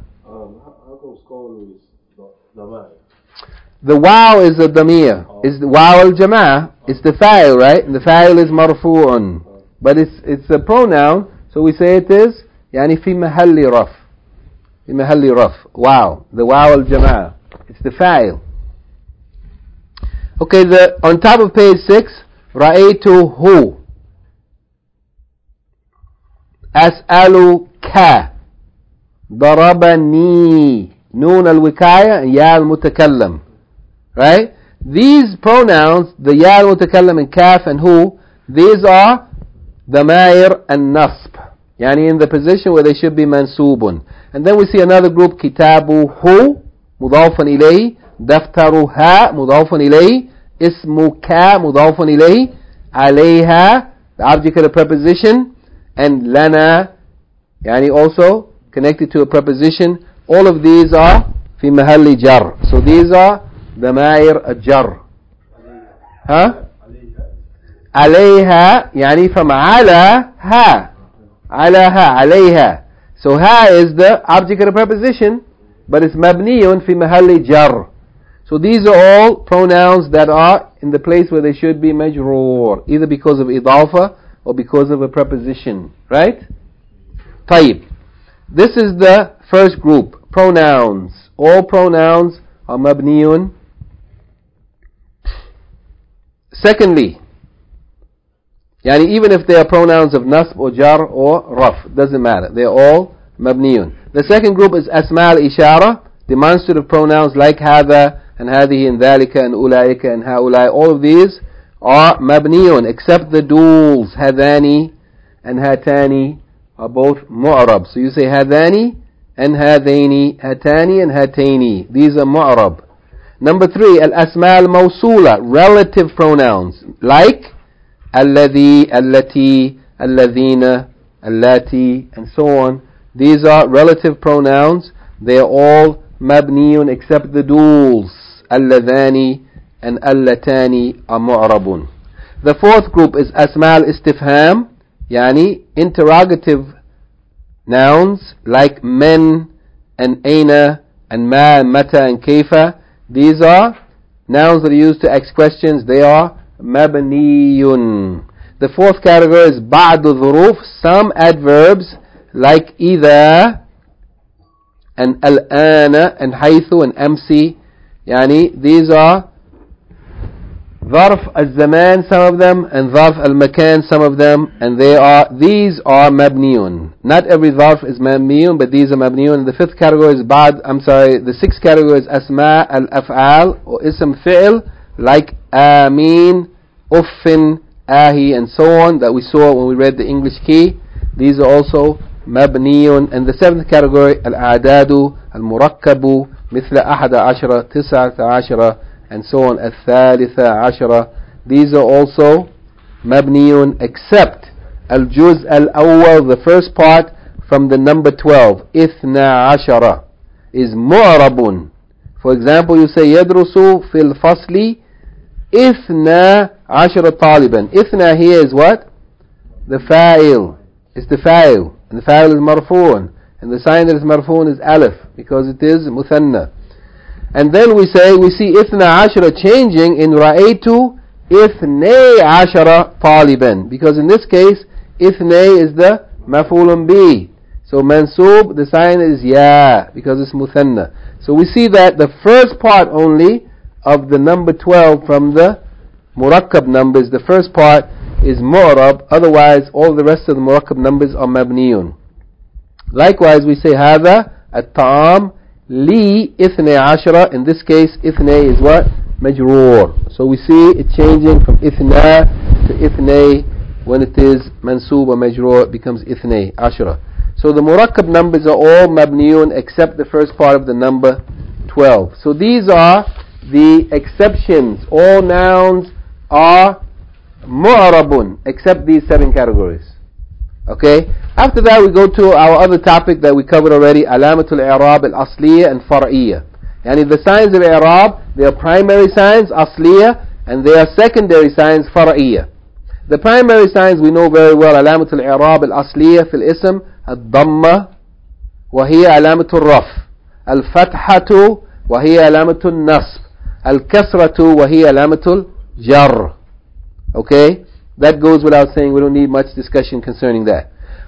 The waw is a damir. Is the waw al-jama'ah. It's the fa'il, right? And the fa'il is marfu'un. But it's it's a pronoun, so we say it is يعني في محل رف. في محل رف. Wow. The waw al-jama'ah. It's the fa'il. Okay, the on top of page six, رأيته. أسألك. ضربني. نون الوكاية يا المتكلم. Right? These pronouns, the ya al-mutakallam and kaf and hu, these are damair and nasb. Yani in the position where they should be mansubun. And then we see another group, kitabuhu, mudafun ilayhi, daftaruha, mudafun ilayhi, ismuka, mudafun ilayhi, alayha, the object of the preposition, and lana, yani also connected to a preposition. All of these are fi mahalli jar. So these are damair الجر. ها عليها يعني from على ها علىها عليها. So ha is the object of the preposition, but it's مبني في محل جر. So these are all pronouns that are in the place where they should be majroor, either because of idafa or because of a preposition, right? طيب. This is the first group, pronouns. All pronouns are mabniyun. Secondly, yani even if they are pronouns of nasb or jar or raf, doesn't matter. They're all mabniyun. The second group is asma al-ishara, demonstrative pronouns like hadha and hadihi and dhalika and ulaika and haulai. All of these are mabniyun, except the duals, hadani and hatani are both mu'rab. So you say hadani and hadaini, hatani and hataini. These are mu'rab. Number three, al-asma al-mawsula, relative pronouns, like alladhi, allati, alladhina, allati, and so on. These are relative pronouns. They are all mabniyun except the duals, alladhani and allatani are mu'rabun. The fourth group is asma al-istifham, yani interrogative nouns, like men and aina and ma and mata and kaifa. These are nouns that are used to ask questions. They are mabniyun. The fourth category is ba'du dhuruf, some adverbs like idha and al-ana and haythu and amsi. Yani these are dharf al-zaman, some of them, and dharf al-makan, some of them, and they are, these are mabniyun. Not every dharf is mabniyun, but these are mabniyun. The fifth category is ba'd, I'm sorry, the sixth category is asma al-af'al, or ism fi'l, like ameen, uffin, ahi, and so on, that we saw when we read the English key. These are also mabniyun. And the seventh category, al-a'dadu, al-murakkabu, mithla ahada ashara, tis'ata ashara, and so on, al-thalitha ashara. These are also mabniyun, except al-juz al-awwal, the first part from the number twelve, ithna ashara, is mu'rabun. For example, you say يدرس في الفصل اثنا عشر طالبا. Ithna here is what? The fa'il. It's the fa'il. And the fa'il is marfu'un. And the sign that is marfu'un is alif, because it is muthanna. And then we say, we see اثنا عشر changing in رأيت اثني عشر طالبا. Because in this case, اثني is the maf'ulun bi. So mansub, the sign is ya, because it's muthanna. So we see that the first part only of the number twelve from the murakkab numbers, the first part is mu'rab, otherwise all the rest of the murakkab numbers are mabniyun. Likewise we say هذا الطعام li اثني عشر. In this case اثني is what? Majroor. So we see it changing from اثنا to اثني. When it is mansub or majroor, it becomes اثني عشر. So the murakkab numbers are all mabniyun except the first part of the number twelve. So these are the exceptions. All nouns are mu'rabun except these seven categories. Okay? After that we go to our other topic that we covered already, alamatul i'rab al-asliya and far'iyya. Yani the signs of i'rab, they are primary signs, asliya, and they are secondary signs, far'iyya. The primary signs we know very well, alamatul i'rab al-asliya fil ism, الضمة وهي علامة الرفع، الفتحة وهي علامة النصب، الكسرة وهي علامة الجر. Okay, that goes without saying. We don't need much discussion concerning that.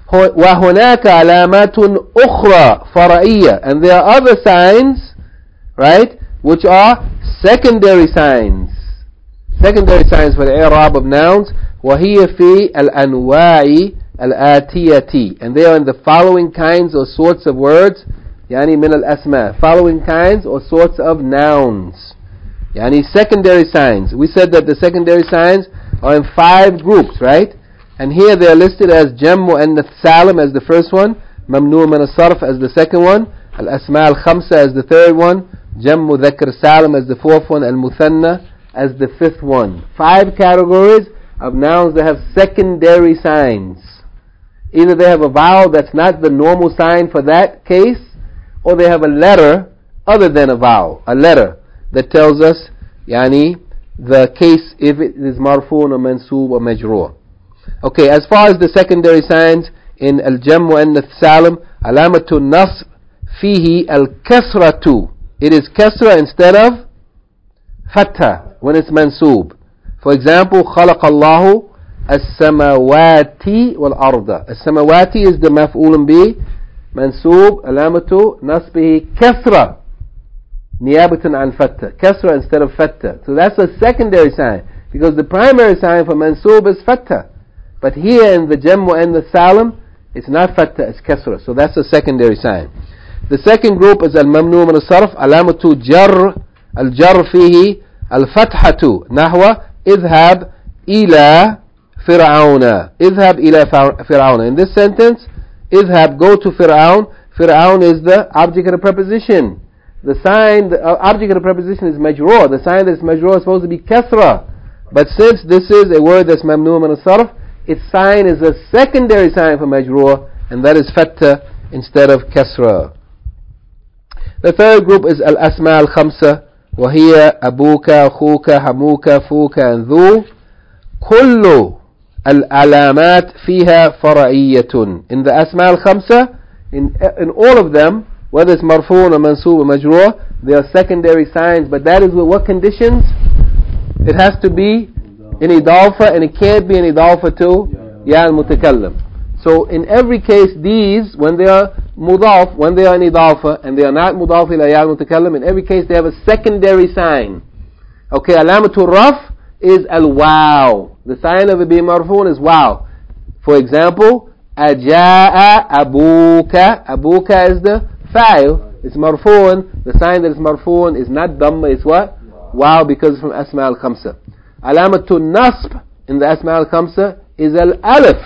وهناك علامات أخرى فرعية, and there are other signs, right, which are secondary signs. Secondary signs for the i'rab of nouns. وهي في الأنواع الآتية, and they are in the following kinds or sorts of words. يعني من الأسماء, following kinds or sorts of nouns. يعني secondary signs. We said that the secondary signs are in five groups, right? And here they are listed as جم مؤنث سالم as the first one, ممنوع من الصرف as the second one, الأسماء الخمسة as the third one, جم مذكر سالم as the fourth one, المثنى as the fifth one. Five categories of nouns that have secondary signs. Either they have a vowel that's not the normal sign for that case, or they have a letter other than a vowel, a letter that tells us yani the case if it is marfu'un or mansub or majroor. Okay, as far as the secondary signs in al-jam mu'annath salim, alamatu nasb fihi al-kasratu. It is kasra instead of fatha when it's mansub. For example, خلق الله السماوات والأرض. السماوات is the مفعول به منصوب علامة نصبه كسرة نيابة عن فتة. كسرة instead of فتة. So that's a secondary sign, because the primary sign for mansub is فتة. But here in the jam and the salim, it's not فتة, it's كسرة. So that's a secondary sign. The second group is الممنوع من الصرف علامة جر الجر فيه الفتحة نحو اذهب إلى فرعون. اذهب إلى فرعون. In this sentence, اذهب, go to Fir'aun. Fir'aun is the object of the preposition. The sign, the object of the preposition is majroor. The sign that's majroor is supposed to be kasra. But since this is a word that's mamnu' min as-sarf, its sign is a secondary sign for majroor, and that is fatta instead of kasra. The third group is al-asma al-khamsa, وهي أبوك أخوك هموك فوك and ذو. كل العلامات فيها فرعية. In the asma al-khamsa, in, in all of them, whether it's marfu' or mansub or majroor, there are secondary signs, but that is with what conditions? It has to be in idafa, and it can't be in idafa to ya al-mutakallim. So in every case, these, when they are mudaf, when they are in idafa, and they are not mudaf ila ya al-mutakallim, in every case they have a secondary sign. Okay, alamatul raf is al-waw. The sign of it being marfu'un is waw. For example, aja'a abuka. Abuka is the fa'il. It's marfu'un. The sign that is marfu'un is not dhamma, it's what? Waw, because it's from asma al-khamsa. Alamatul nasb in the asma al-khamsa is al-alif.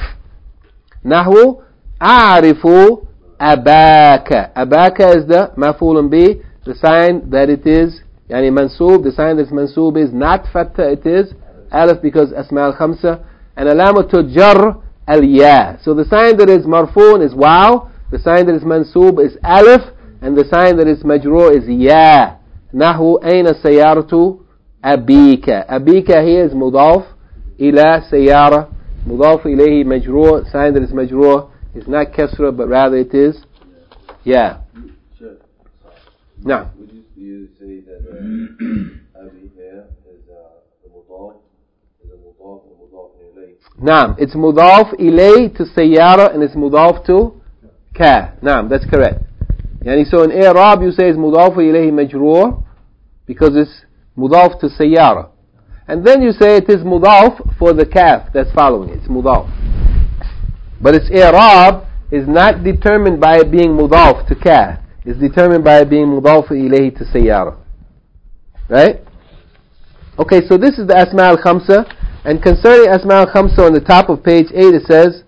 Nahu a'rifu abaka. Abaka is the maf'ulun bi. The sign that it is yani mansub, the sign that's mansub is not fatha, it is alif, because asma al-khamsa. And alamatul jar al-ya. So the sign that is marfu'un is waw, the sign that is mansub is alif, and the sign that is majroor is ya. نحو أين سيارة أبيك. أبيك here is مضاف إلى سيارة, مضاف إليه مجرور, sign that is مجرور is not كسرة but rather it is yeah. Sure. نعم. Would you, you say that uh, Abi here is uh, the mudaf, is a mudaf and mudaf ilayh? نعم, it's مضاف إليه to سيارة and it's مضاف to ka. نعم, that's correct. يعني so in Arab you say it's مضاف إليه مجرور because it's مضاف to سيارة. And then you say it is mudaf for the kaf that's following it. It's mudaf. But its i'rab is not determined by it being mudaf to kaf. It's determined by it being mudaf ilayhi to sayyara. Right? Okay, so this is the asma al-khamsa. And concerning asma al-khamsa on the top of page eight it says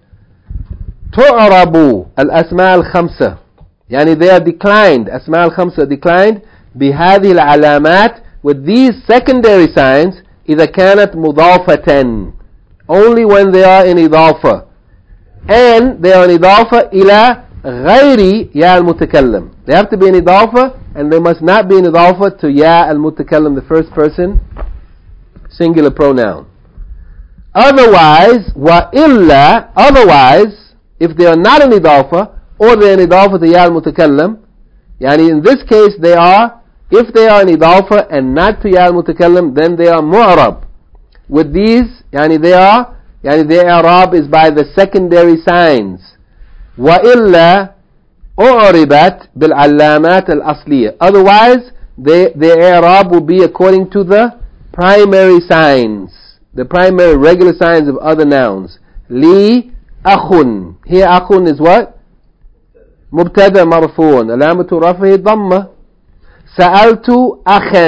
tu'rabu al-asma al-khamsa. Yani they are declined. Asma al-khamsa declined بهذه العلامات with these secondary signs إذا كانت مضافة, only when they are in إضافة, and they are in إضافة إلى غير يا المتكلم. They have to be in إضافة and they must not be in إضافة to يا المتكلم, the first person singular pronoun. Otherwise, وإلا, otherwise, if they are not in إضافة or they are in إضافة to يا المتكلم, يعني in this case they are, if they are in idafa and not to ya al-mutakallim, then they are mu'rab. With these, yani they are, yani their i'rab is by the secondary signs. وَإِلَّا أُعْرِبَتْ بِالْعَلَّامَاتِ الْأَصْلِيَةِ. Otherwise, they, their i'rab will be according to the primary signs, the primary regular signs of other nouns. Li akhun. Here akhun is what? Mubtada marfu'un. Alamatu rafihi dhamma. سألت أخا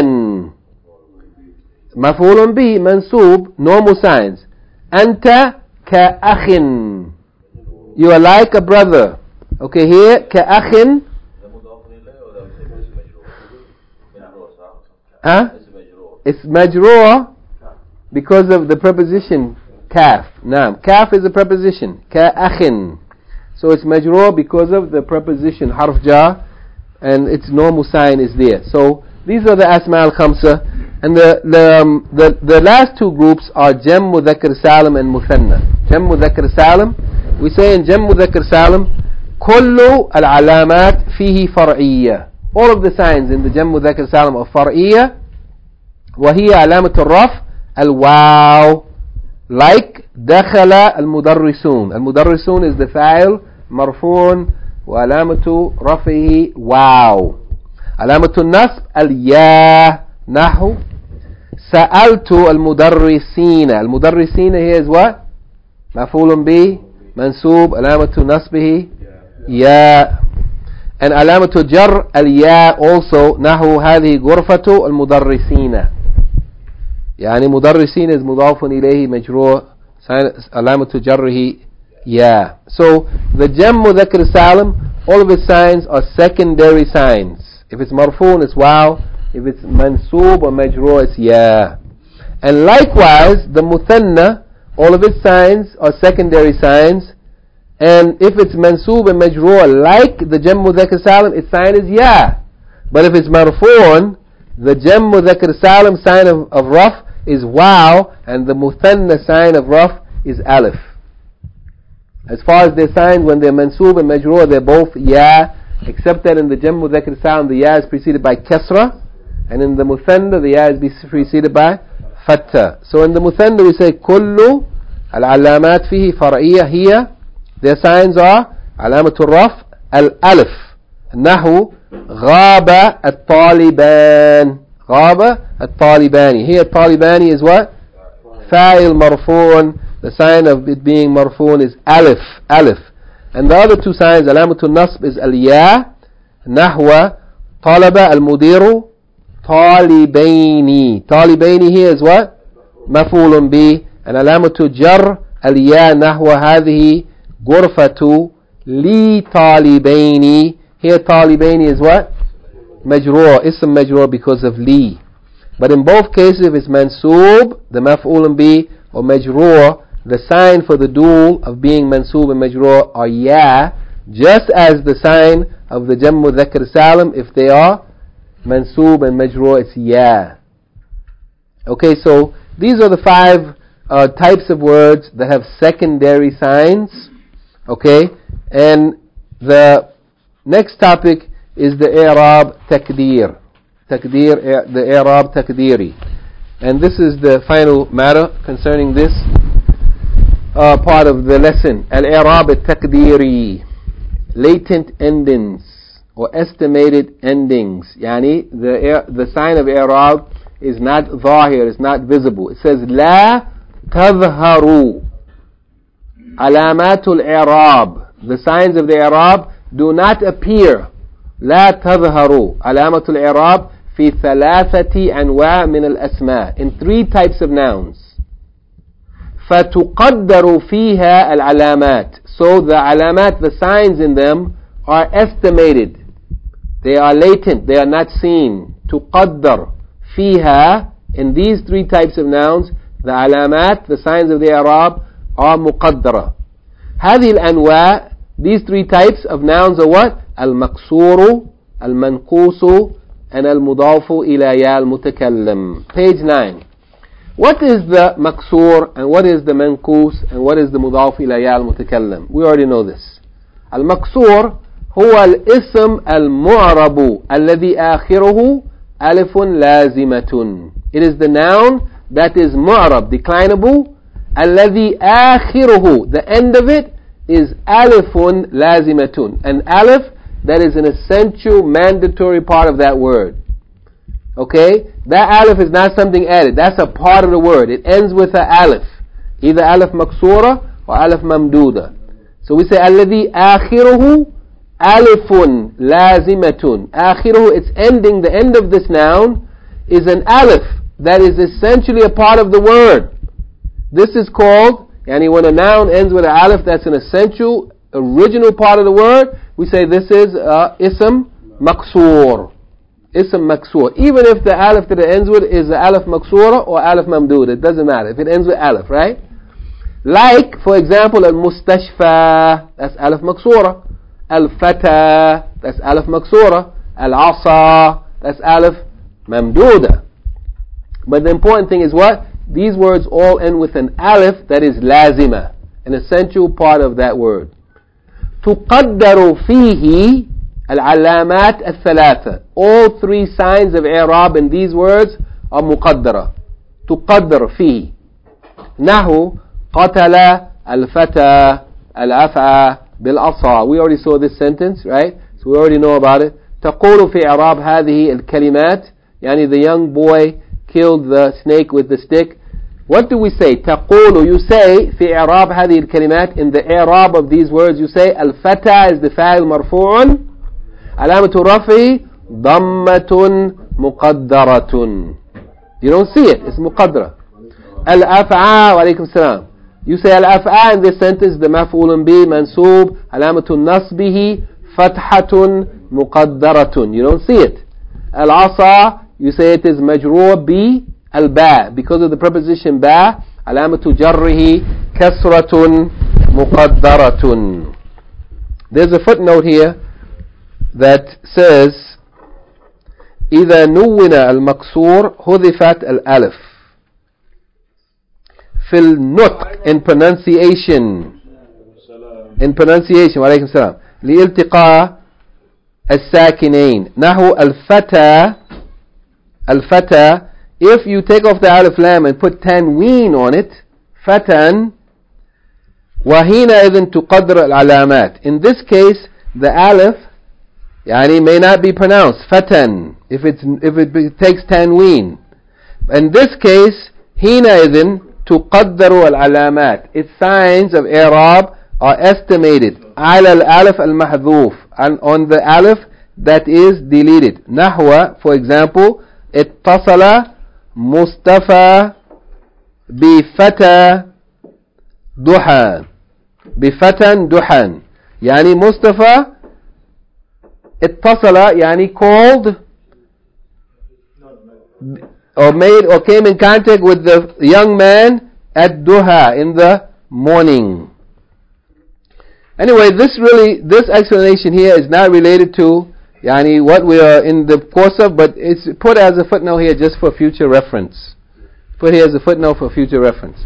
مفعول به منصوب, normal signs. أنت كأخ, you are like a brother. Okay, here كأخ. Huh? It's majrur because of the preposition kaf. Naam, kaf is a preposition. كأخ. So it's majrur because of the preposition harf jar. And its normal sign is there. So these are the asma al-khamsa, and the the, um, the the last two groups are jam mudhakkar salim and muthanna. Jam mudhakkar salim, we say in jam mudhakkar salim, kullu al-alamat fihi far'iyya. All of the signs in the jam mudhakkar salim are far'iyya. وهي علامة الرفع الواو, like دخل المدرسون. المدرسون is the fa'il مرفوع وعلامة رفعه واو. علامة النصب الياء نحو سألت المدرسين. المدرسين here is what? مفعول به منصوب, علامة نصبه ياء. and علامة جر الياء also نحو هذه غرفة المدرسين. يعني مدرسين is مضاف إليه مجرور, علامة جره yeah. So the jam mudhakkar salim, all of its signs are secondary signs. If it's marfoon, it's wow. If it's mansoob or majroor, it's yeah. And likewise, the muthanna, all of its signs are secondary signs. And if it's mansoob and majroor, like the jam mudhakkar salim, its sign is yeah. But if it's marfoon, the jam mudhakkar salim sign of, of raf is wow, and the muthanna sign of raf is alif. As far as their signs, when they're mansoob and majroor, they're both ya, except that in the jam mudhakkar salim, the ya is preceded by kasra, and in the muthanna, the ya is preceded by fatha. So in the muthanna, we say kullu al-alamat fihi far'iyya. Here, their signs are alamatul raf al-alif. Nahu غاب الطالبان. غاب الطالباني. Here, talibani is what? Fa'il marfu'un. The sign of it being marfoon is alif, alif. And the other two signs, alamatul nasb is al-ya, nahwa, talaba al-mudiru, talibaini. Talibaini here is what? Maf'ulun bi. And alamatul jar, al-ya, nahwa, hadhihi, ghurfatu, li talibaini. Here talibaini is what? Majroor, ism majroor because of li. But in both cases, if it's mansoob, the maf'ulun bi, or majroor, the sign for the dual of being mansoob and majroor are ya, just as the sign of the jam mudhakkar salim if they are mansoob and majroor, it's ya. Okay, so these are the five uh, types of words that have secondary signs. Okay, and the next topic is the i'rab takdir. Takdir, the i'rab takdiri. And this is the final matter concerning this uh, part of the lesson. Al-i'rab al-takdiri. Latent endings or estimated endings. Yani the the sign of i'rab is not zahir, is not visible. It says la tadhharu. Alamatul i'rab. The signs of the i'rab do not appear. لا تظهر علامة الإعراب في ثلاثة أنواع من الأسماء, in three types of nouns. فتقدر فيها العلامات. So the alamat, the signs in them, are estimated. They are latent, they are not seen. تقدر فيها, in these three types of nouns, the alamat, the signs of the i'rab, are مقدرة. هذه الأنواع, these three types of nouns are what? المكسور, المنقوص, and المضاف إلى يا المتكلم. Page nine. What is the maksur and what is the manqus and what is the مضاف إلى يا المتكلم? We already know this. المكسور هو الاسم المعرب الذي آخره ألف لازمة. It is the noun that is mu'rab, declinable, الذي آخره, the end of it is alifun lazimatun, an alif that is an essential, mandatory part of that word. Okay? That alif is not something added. That's a part of the word. It ends with a alif. Either alif maksura or alif mamduda. So we say, alladhi akhiruhu alifun lazimatun. Akhiruhu, its ending, the end of this noun, is an alif that is essentially a part of the word. This is called, yani when a noun ends with an alif that's an essential, original part of the word, we say this is uh, ism maksur. Ism maksur. Even if the alif that it ends with is the alif maksura or alif mamdud, it doesn't matter. If it ends with alif, right? Like, for example, al-mustashfa, that's alif maksura. Al-fata, that's alif maksura. Al-asa, that's alif mamduda. But the important thing is what? These words all end with an alif that is lazima, an essential part of that word. تقدر فيه العلامات الثلاثة. All three signs of i'rab in these words are مقدرة. تقدر فيه. نحو قتل الفتى الأفعى بالعصا. We already saw this sentence, right? So we already know about it. تقول في إعراب هذه الكلمات, يعني the young boy killed the snake with the stick. What do we say? تقول, you say في إعراب هذه الكلمات, in the إعراب of these words you say الفتى is the فاعل مرفوع, علامة رفعه ضمة مقدرة. You don't see it, it's مقدرة. الأفعى, وعليكم السلام. You say الأفعى in this sentence, the مفعول به منصوب, علامة نصبه فتحة مقدرة. You don't see it. العصا, you say it is مجرور ب الباء, because of the preposition با, علامة جره كسرة مقدرة. There's a footnote here that says إذا نون المكسور حذفت الألف في النطق, in pronunciation, in pronunciation, وعليكم السلام, لالتقاء الساكنين. نحو الفتى, الفتى, if you take off the alif lam and put tanween on it, fatan, وحينئذ تقدر العلامات. In this case, the alif يعني may not be pronounced fatan if it's if it be, takes tanween. In this case, حينئذ تقدر العلامات. Its signs of i'rab are estimated على الالف المحذوف, and on the alif that is deleted. نحو, for example, اتصل مصطفى بفتى ضحى, بفتى ضحى, يعني مصطفى اتصل يعني called or made or came in contact with the young man at duha, in the morning. Anyway, this really, this explanation here is not related to Yani what we are in the course of, but it's put as a footnote here just for future reference. Put here as a footnote for future reference.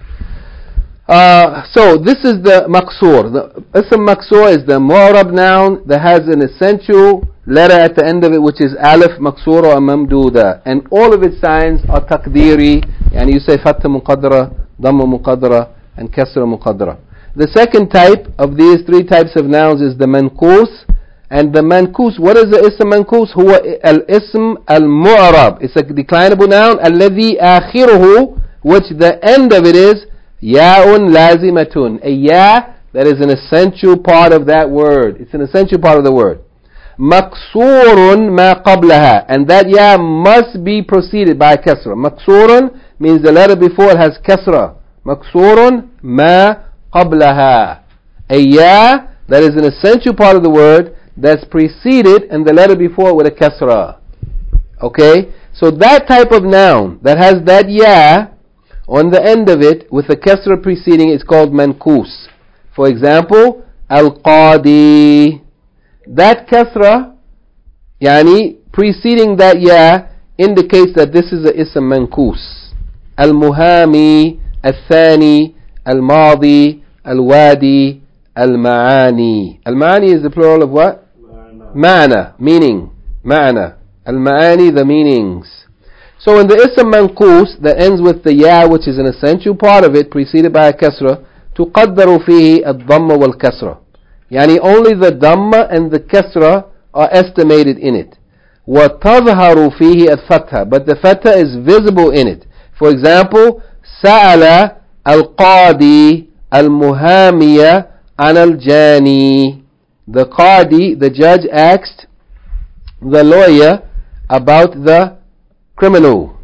Uh, so this is the maqsoor. The ism maqsoor is the mu'rab noun that has an essential letter at the end of it, which is alif maqsoor or mamduda, and all of its signs are taqdiri. And you say fatha muqaddara, dhamma muqaddara, and kasra muqaddara. The second type of these three types of nouns is the manqus. And the manqus, what is the ism manqus? Huwa al-ism al-mu'rab. It's a declinable noun. Alladhi akhiruhu, which the end of it is ya'un lazimatun. A ya that is an essential part of that word. It's an essential part of the word. Maqsurun ma qablaha. And that ya must be preceded by kasra. Maqsurun means the letter before it has kasra. Maqsurun ma qablaha. A ya that is an essential part of the word that's preceded and the letter before with a kasra. Okay? So that type of noun that has that ya on the end of it with a kasra preceding is called manqus. For example, al-qadi. That kasra, yani preceding that ya, indicates that this is a ism manqus. Al-muhami, al-thani, al-madi, al-wadi, al-ma'ani. Al-ma'ani is the plural of what? Ma'na, meaning. Ma'na. Al-ma'ani, the meanings. So in the ism manqus that ends with the ya, which is an essential part of it, preceded by a kasra, تقدر فيه الضم والكسرة. Yani only the dhamma and the kasra are estimated in it. وتظهر فيه الفتحة, but the fatha is visible in it. For example, سأل القاضي المهامية عن الجاني. The qadi, the judge, asked the lawyer about the criminal,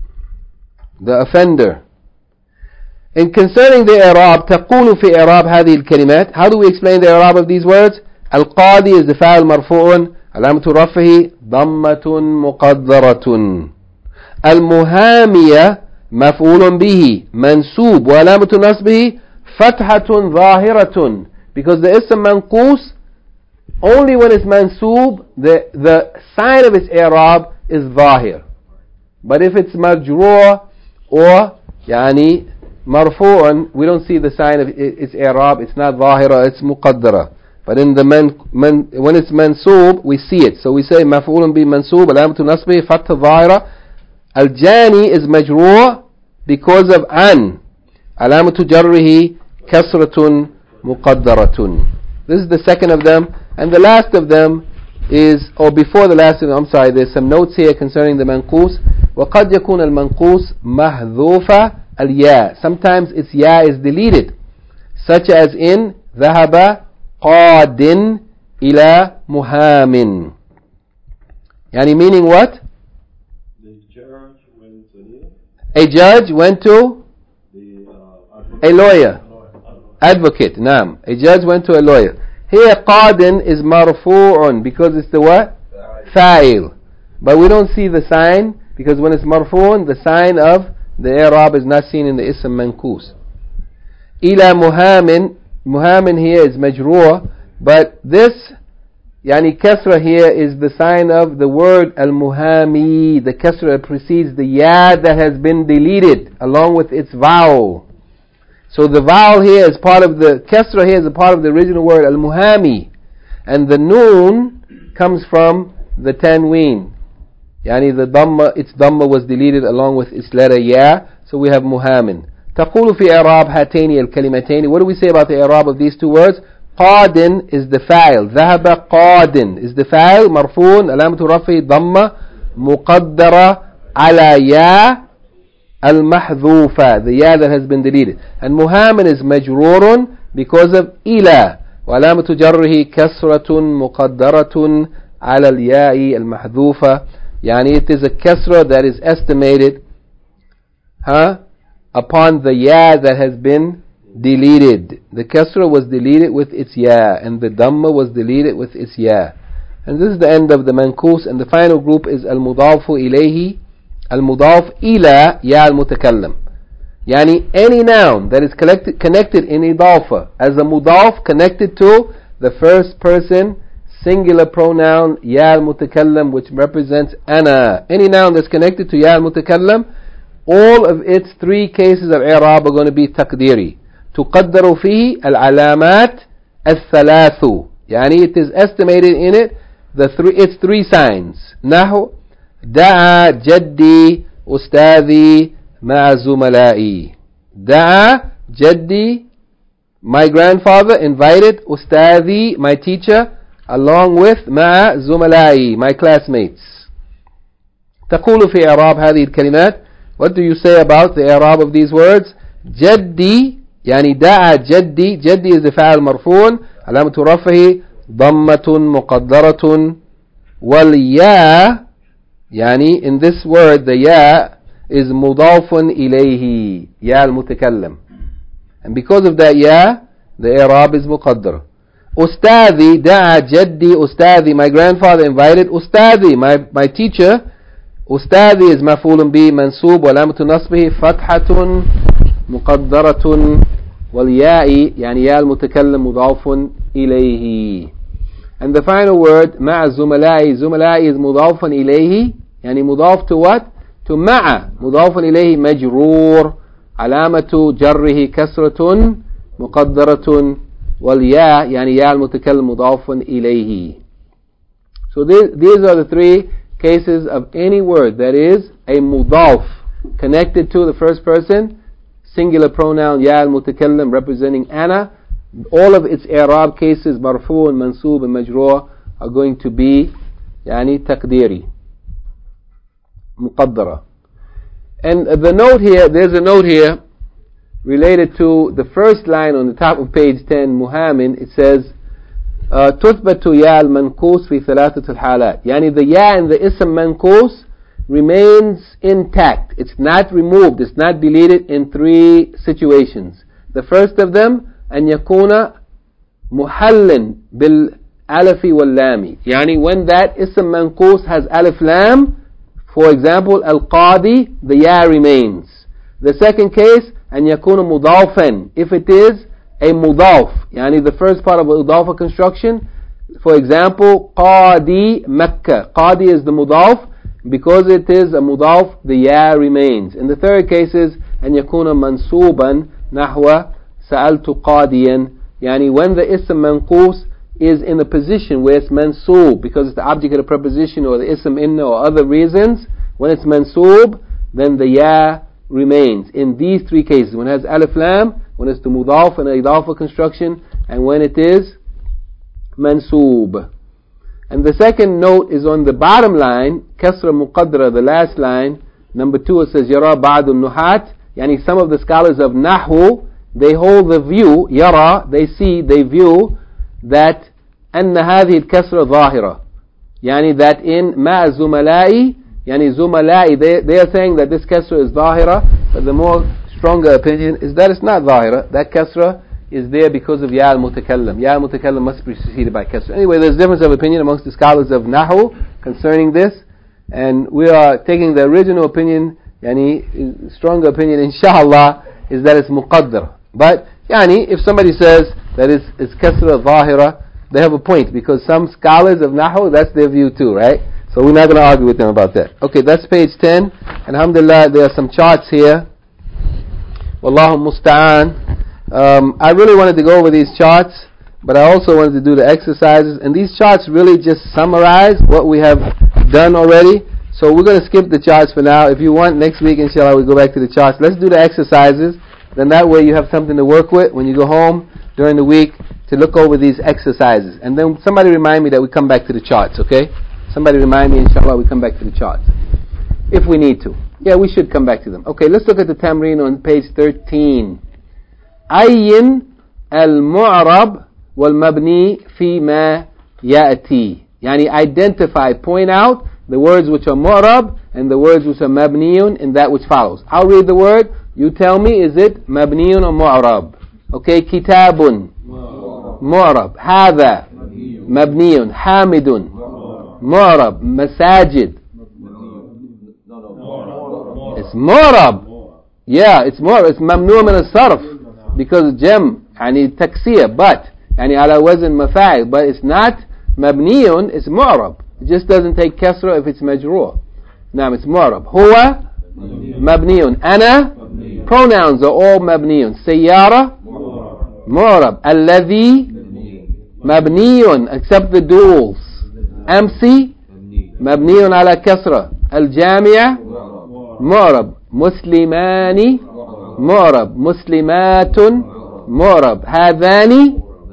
the offender. And concerning the i'rab, تقول في i'rab هذه الكلمات. How do we explain the i'rab of these words? القاضي is the فاعل مرفوع علامة رفعه ضمة مقدرة. المهامية مفعول به منسوب وعلامة نصبه فتحة ظاهرة. Because the ism manqus, only when it's mansoob, the, the sign of its i'rab is zahir. But if it's majroor or yani marfu'an, we don't see the sign of its i'rab. It's not zahira, it's muqaddara. But in the man, man, when it's mansoob, we see it. So we say maf'ulun bi mansoob, alamatu nasbi, fatha zahira. Al-jani is majroor because of an. Alamatu jarrihi kasratun muqaddaratun. This is the second of them. And the last of them is, or before the last of them, I'm sorry, there's some notes here concerning the manqus. وَقَدْ يَكُونَ الْمَنْقُوسِ مَحْذُوفَ الْيَاءِ. Sometimes its ya is deleted, such as in ذَهَبَ قَادٍ إِلَى مُهَامٍ. Yani meaning what? The judge went to A judge went to the, uh, a lawyer. Advocate, naam. A judge went to a lawyer. Here, qadin is marfu'un because it's the what? Fa'il. But we don't see the sign because when it's marfu'un, the sign of the i'rab is not seen in the ism manqus. Ila muhamin, muhamin here is majroor, but this yani kasra here is the sign of the word al-muhami. The kasra precedes the ya that has been deleted along with its vowel. So the vowel here is part of the, kasra here is a part of the original word, al-muhami. And the noon comes from the tanween. Yani the dhamma, its dhamma was deleted along with its letter ya. So we have muhamin. تقول في إعراب هاتين الكلمتين. What do we say about the i'rab of these two words? قادن is the fa'il. ذهب قادن is the fa'il. مرفون علامة رفعه ضمة مقدرة على يا al-mahdhufa, the ya that has been deleted. And muhamin is majrurun because of ila. وعلامة جره كسرة مقدرة على الياء المحذوفة. يعني it is a kasra that is estimated huh, upon the ya that has been deleted. The kasra was deleted with its ya, and the dhamma was deleted with its ya. And this is the end of the manqus. And the final group is al-mudafu ilayhi, al-mudaf ila ya al-mutakallam. Yani any noun that is collected, connected in idafa as a mudaf connected to the first person singular pronoun ya al-mutakallam, which represents ana. Any noun that's connected to ya al-mutakallam, all of its three cases of i'rab are going to be taqdiri. تقدر فيه العلامات الثلاث. يعني it is estimated in it the three its three signs. نحو دعا جدي أستاذي مع زملائي. دعا جدي, my grandfather invited أستاذي, my teacher, along with مع زملائي, my classmates. تقول في إعراب هذه الكلمات, what do you say about the إعراب of these words? جدي يعني دعا جدي, جدي is the فاعل مرفوع, علامة رفعه ضمة مقدرة, والياء يعني in this word the ya is مضاف إليه, يا المتكلم, and because of that ya the إعراب is مقدر. أستاذي دعا جدي أستاذي, my grandfather invited أستاذي, my, my teacher. أستاذي is مفعول به منصوب وعلامة نصبه فتحة مقدرة, والياء يعني يا المتكلم مضاف إليه. And the final word مع زملائي, زملائي is مضاف إليه, يعني مضاف to what? To مع, مضاف إليه مجرور, علامة جره كسرة مقدرة, والياء يعني يا المتكلم مضاف إليه. So these, these are the three cases of any word that is a mudaf connected to the first person, singular pronoun ya al-mutakallim representing ana. All of its i'rab cases, marfu and mansub and majroor, are going to be yani taqdiri, muqaddara. And the note here, there's a note here related to the first line on the top of page ten, muhamin. It says تثبت يا المنقوص في ثلاثة الحالات. يعني the ya in the ism manqus remains intact. It's not removed, it's not deleted in three situations. The first of them أن يكون محل بالألف واللام. يعني when that ism manqus has alif lam, for example al-qadi, the ya remains. The second case أن يكون مضافا, if it is a mudaf, yani the first part of a mudafa construction. For example, qadi Makkah. Qadi is the mudaf. Because it is a mudaf, the ya remains. In the third case is أن يكون منصوبا نحو سألت قاديا. Yani when the ism manqus is in a position where it's mansoob, because it's the object of the preposition or the ism inna or other reasons, when it's mansoob, then the ya remains. In these three cases, when it has alif lam, when it's the mudaf and idafa construction, and when it is mansoob. And the second note is on the bottom line, kasra muqaddara, the last line, number two, it says yara ba'du nuhat. Yani some of the scholars of Nahu, they hold the view, yara, they see, they view that anna hadhihi al-kasra zahira. Yani that in ma zumalai, yani zumalai, they, they are saying that this kasra is zahira, but the more stronger opinion is that it's not zahira. That kasra is there because of ya al-mutakallam. Ya al-mutakallam must be preceded by kasra. Anyway, there's difference of opinion amongst the scholars of Nahu concerning this, and we are taking the original opinion, yani stronger opinion, inshallah, is that it's muqaddar. But yani if somebody says that it's, it's kasra zahira, they have a point, because some scholars of Nahu, that's their view too, right? So we're not going to argue with them about that. Okay, that's page ten. Alhamdulillah, there are some charts here. Wallahu musta'an. Um, I really wanted to go over these charts, but I also wanted to do the exercises. And these charts really just summarize what we have done already. So we're going to skip the charts for now. If you want, next week, inshallah, we'll go back to the charts. Let's do the exercises. Then that way you have something to work with when you go home during the week to look over these exercises. And then somebody remind me that we come back to the charts, okay? Somebody remind me, inshallah, we come back to the charts. If we need to. Yeah, we should come back to them. Okay, let's look at the tamreen on page thirteen. Ayyin al-mu'rab wal-mabni fi ma ya'ti. Yani identify, point out the words which are mu'rab and the words which are mabniyun in that which follows. I'll read the word. You tell me, is it mabniyun or mu'rab? Okay, kitabun. Mu'rab. Hadha. Mabniyun. Hamidun. Mu'rab. Masajid. It's mu'rab. Yeah, it's mu'rab. It's mamnu' min al-sarf. Because jam, yani taksiyah, but, yani ala wazn mafa'il, but it's not مبني is معرب. It just doesn't take كسرة if it's مجرور. نعم, it's معرب. هو مبني. أنا pronouns are all مبني. سيارة معرب. الذي مبني except the duals. أمسي مبني على كسرة. الجامع معرب. مسلمان معرب. مسلمات معرب. هذان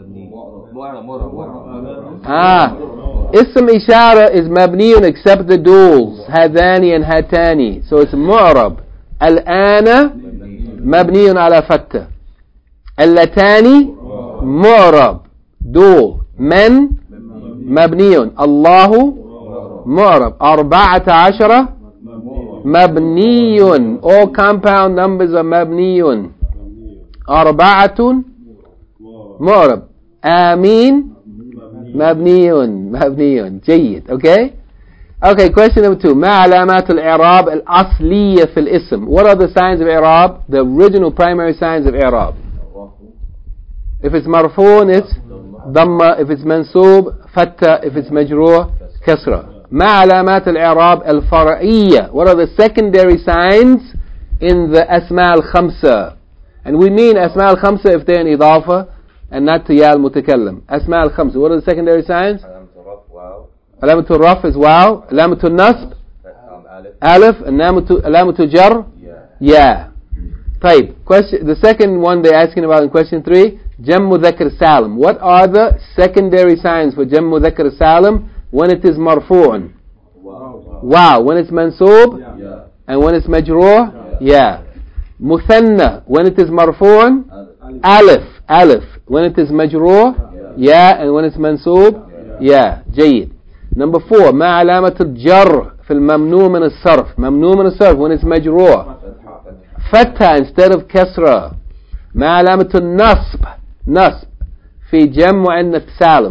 آه اسم إشارة is مبني except the duals. هذان and هاتان, so it's معرب. الآن مبني على فتة. اللتان معرب دول. من مبني. الله معرب. أربعة عشر مبني. all compound numbers are مبني. أربعة معرب. آمين مبني مبني. جيد. okay okay question number two. ما علامات الإعراب الأصلية في الاسم? What are the signs of إعراب, the original primary signs of إعراب? If it's مرفوع it's ضمة. if it's منصوب فتة. if it's مجرور كسرة. ما علامات الإعراب الفرعية? What are the secondary signs in the أسماء الخمسة? And we mean أسماء الخمسة if they're in إضافة and not to يا المتكلم. أسماء الخمسة, what are the secondary signs? علامة الرفع is واو. علامة النصب ألف. علامة جر يا. طيب, question, the second one they're asking about in question three, جمع مذكر سالم. What are the secondary signs for جمع مذكر سالم when it is مرفوع? Wow. When it's منصوب and when it's مجرور يا. مثنى when it is مرفوع ألف. ألف when it is مجرور يا, and when it's منصوب يا. جيد. number four. ما علامة الجر في الممنوع من الصرف? ممنوع من الصرف when it's مجرور فتحة instead of كسرة. ما علامة النصب نصب في جمع مؤنث سالم؟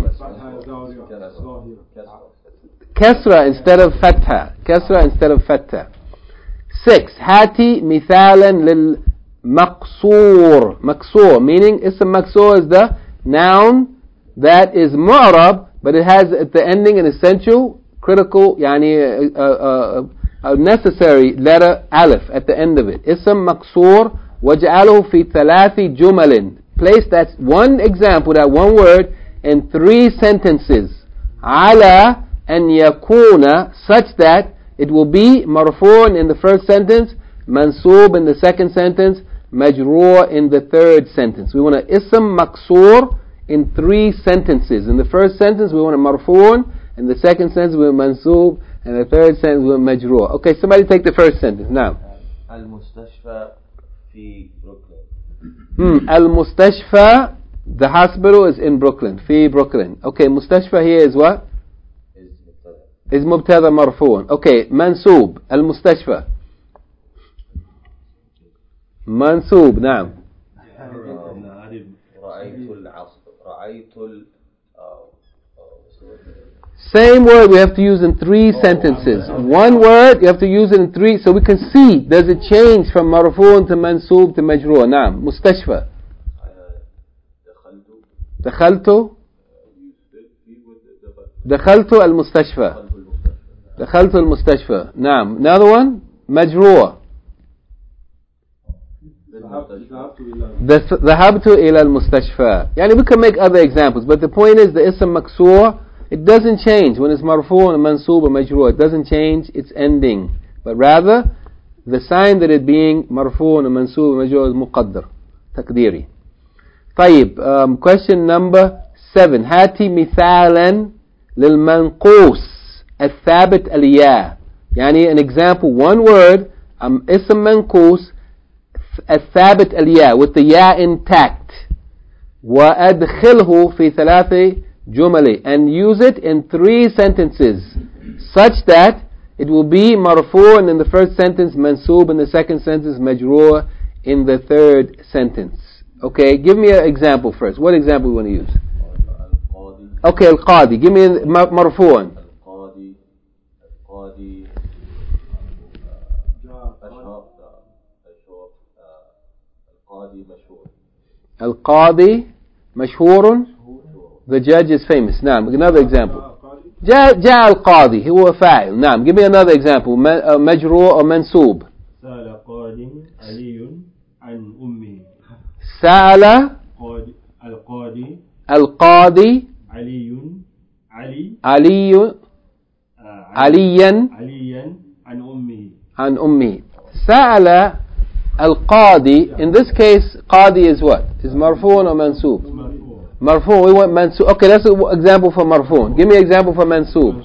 كسرة instead of فتحة. كسرة instead of فتحة. six. هاتي مثالا للمقصور. مقصور meaning اسم مقصور is the noun that is معرب but it has at the ending an essential critical يعني a, a, a necessary letter ألف at the end of it. اسم مقصور وجعله في ثلاث جمل. Place that one example, that one word in three sentences. على أن يكون, such that it will be مرفوع in the first sentence, منصوب in the second sentence, مجرور in the third sentence. We want a ism مقصور in three sentences. In the first sentence we want a مرفوع, in the second sentence we want منصوب, and the third sentence we want مجرور. Okay, somebody take the first sentence now. المستشفى في بروكلين. Hmm. المستشفى, the hospital is in Brooklyn. في Brooklyn. Okay, مستشفى here is what? Is مبتدا مرفوع. Okay, منصوب. المستشفى منصوب. نعم. رأيت العصر. رأيت ال Same word we have to use in three sentences. One word you have to use it in three, so we can see does it change from مرفوع to منصوب to مجرور. نعم. مستشفى. دخلت دخلت المستشفى. دخلت المستشفى. نعم. Another one. مجرور. ذهبت إلى المستشفى. يعني we can make other examples, but the point is the اسم مكسور, it doesn't change when it's مرفوع and منصوب or مجرور. It doesn't change its ending, but rather the sign that it being مرفوع and منصوب and مجرور is مقدر تقديري. طيب, um, question number seven. هاتي مثالا للمنقوص الثابت الياء. يعني an example, one word, um, اسم منقوص الثابت الياء with the ya intact. وأدخله في ثلاث جمل, and use it in three sentences such that it will be مرفوع in the first sentence, منصوب in the second sentence, مجرور in the third sentence. Okay, give me an example first. What example you want to use? Okay, القاضي. Give me مرفوع. القاضي القاضي القاضي مشهور. القاضي مشهور. The judge is famous. نعم. Another example. قاضي. جاء جاء القاضي هو فاعل. نعم. Give me another example. م- uh, مجرور or منصوب. سأل قاض علي عن أمه. سأل قاضي القاضي القاضي علي علي علي آه، عليا عليا عن أمه. عن أمه. سأل القاضي. In this case, قاضي is what? Is مرفوع or منصوب? مرفوع. مرفوع. We want منصوب. Okay, that's an example for مرفوع. Give me an example for منصوب.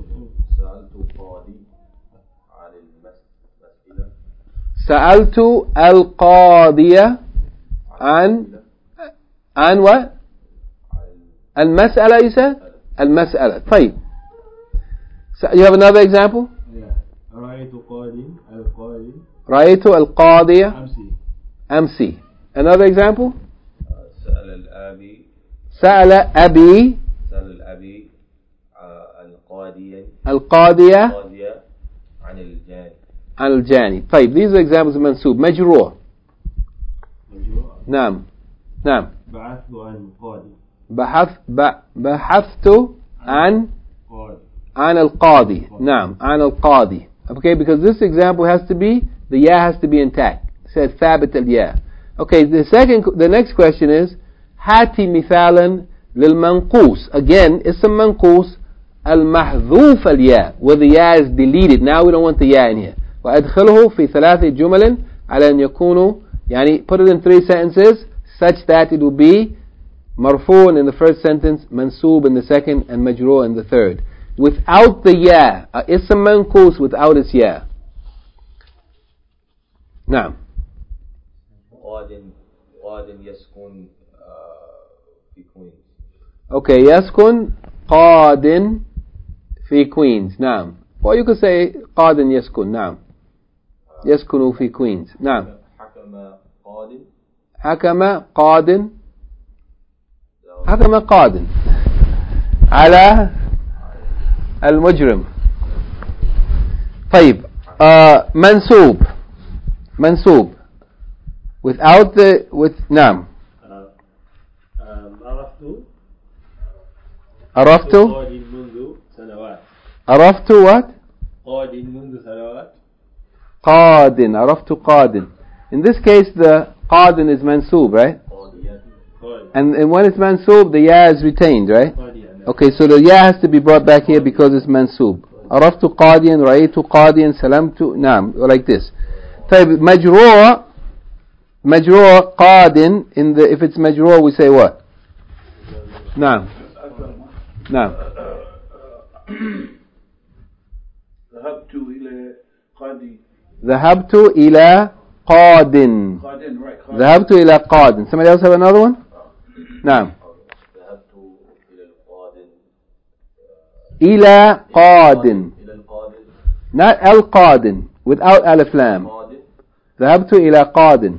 سألت القاضي عن سألت القاضي عن عن what? المسألة you said? المسألة. طيب. So you have another example? Yeah. رأيت قاضي القاضي رأيت القاضي أمسي. أمسي. Another example? سأل الأبي سأل أبي سأل الأبي آه، القاضي القاضية القاضي عن الجاني. عن الجاني. طيب. These are examples of منصوب. مجرور. مجروء. نعم. نعم. بعثت عن قاضي. بحث ب- بحثت عن قاضي. عن القاضي. نعم. عن القاضي. Okay, because this example has to be, the ya has to be intact. It says ثابت الياء. Okay, the second, the next question is هاتي مثالا للمنقوص. Again, اسم منقوص المحذوف الياء, where the ya is deleted. Now we don't want the ya in here. وأدخله في ثلاث جمل على أن يكونوا, يعني put it in three sentences such that it will be مرفوع in the first sentence, منصوب in the second, and مجرور in the third. Without the ya, uh, اسم منقوص without its ya. نعم. قاض قاض يسكن آه، في كوينز. Okay, يسكن قاد في Queens. نعم. Or you could say قاد يسكن. نعم. يسكن في Queens. نعم. حكم قاض حكم قاد حكم قاد على المجرم. طيب. uh, منسوب منسوب without the with نعم. آه، آه، عرفت عرفت قاضي منذ سنوات. عرفت what? قاضي منذ سنوات. قاد. عرفت قاد. In this case, the قاد is mansoob, right? قاضي. And, and when it's mansoob, the ya is retained, right? قاضي. Okay, so the ya has to be brought back here because it's mansoob. عرفت قاديا رأيت قاديا سلمت. نعم, like this. طيب, مجرور مجرور قاد. In the, if it's مجرور, we say what? نعم. نعم. ذهبت إلى قاضي. ذهبت إلى قاد. قادن, right. قادن. ذهبت إلى قاد. Somebody else have another one? نعم. ذهبت إلى القاض إلى قاد. إلى القاض Not القاد without alif lam. قاض ذهبت إلى قاد آه،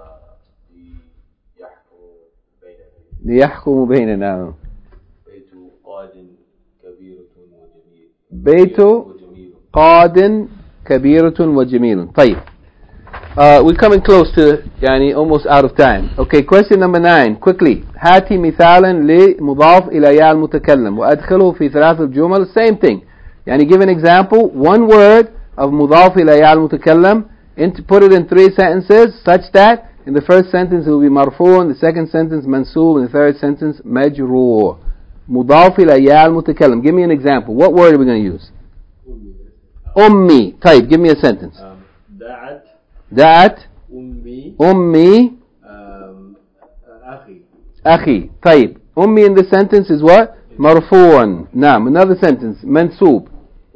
يحكم بيننا. ليحكم بيننا. بيت قاض كبيرة وجميل. بيت وجميل. قاد كبيرة وجميل. طيب. Uh, we're coming close to يعني almost out of time. Okay, question number nine. Quickly. هاتي مثالا لمضاف إلى ياء المتكلم وأدخله في ثلاث جمل. Same thing. يعني give an example. One word of مضاف إلى ياء المتكلم. Into, put it in three sentences such that in the first sentence it will be مرفوع, in the second sentence منصوب, in the third sentence مجرور. مضاف إلى ياء المتكلم. Give me an example. What word are we going to use? أمي. طيب, give me a sentence. آم، دعت دعت أمي أمي آم، أخي. أخي. طيب, أمي in this sentence is what? مرفوع. نعم. Another sentence. منصوب.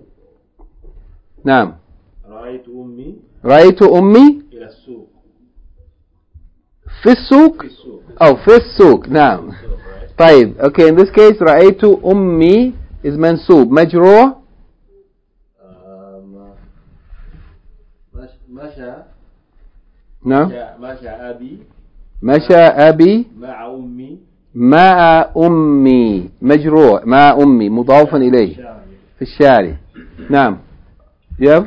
نعم. رأيت أمي رأيت أمي إلى السوق. في السوق. في السوق. أو في السوق. نعم. طيب. Okay, in this case رأيت أمي is منصوب. مجرور. آم، مش- مشى نعم. مشى- مشى أبي مشى أبي مع أمي مع أمي. مجرور. مع أمي مضافا إليه شارع. في الشارع. نعم. يب.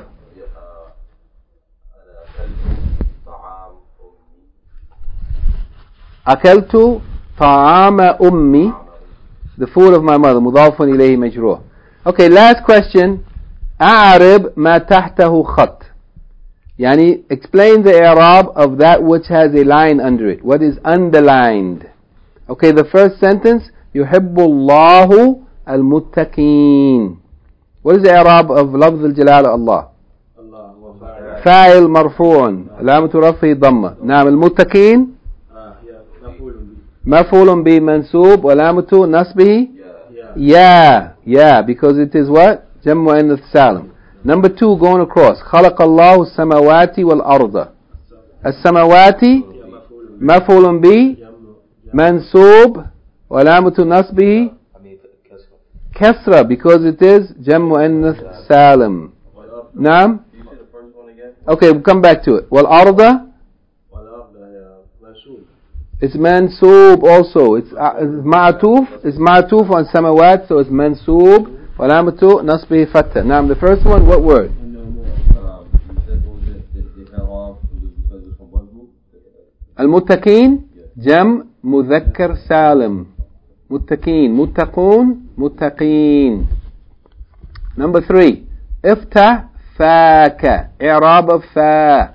أنا أكلت طعام أمي. أكلت طعام أمي The food of my mother. مضاف إليه مجرور. Okay, last question. أعرب ما تحته خط. يعني explain the i'rab of that which has a line under it. What is underlined? Okay, the first sentence. يحب الله المتقين. What is the i'rab of لفظ الجلالة الله? فاعل مرفوع علامة رفعه ضمة. نعم. المتقين مفعول به منصوب وعلامة نصبه يا يا because it is what? جمع مؤنث سالم. Number two, going across. خلق الله السماوات والأرض. السماوات مفعول به منصوب وعلامة نصبه كسرة because it is جمع مؤنث سالم. نعم. Okay, we'll come back to it. والأرض it's mansoob also. It's uh, ma'atuf. It's ma'atuf on samawat, so it's mansoob. Walamatu nasbihi fatta. Now, the first one, what word? Al-muttaqeen, jam, mudhakkar salim. Muttaqeen, muttaqoon, muttaqeen. Number three, iftah faka. I'rab of fa.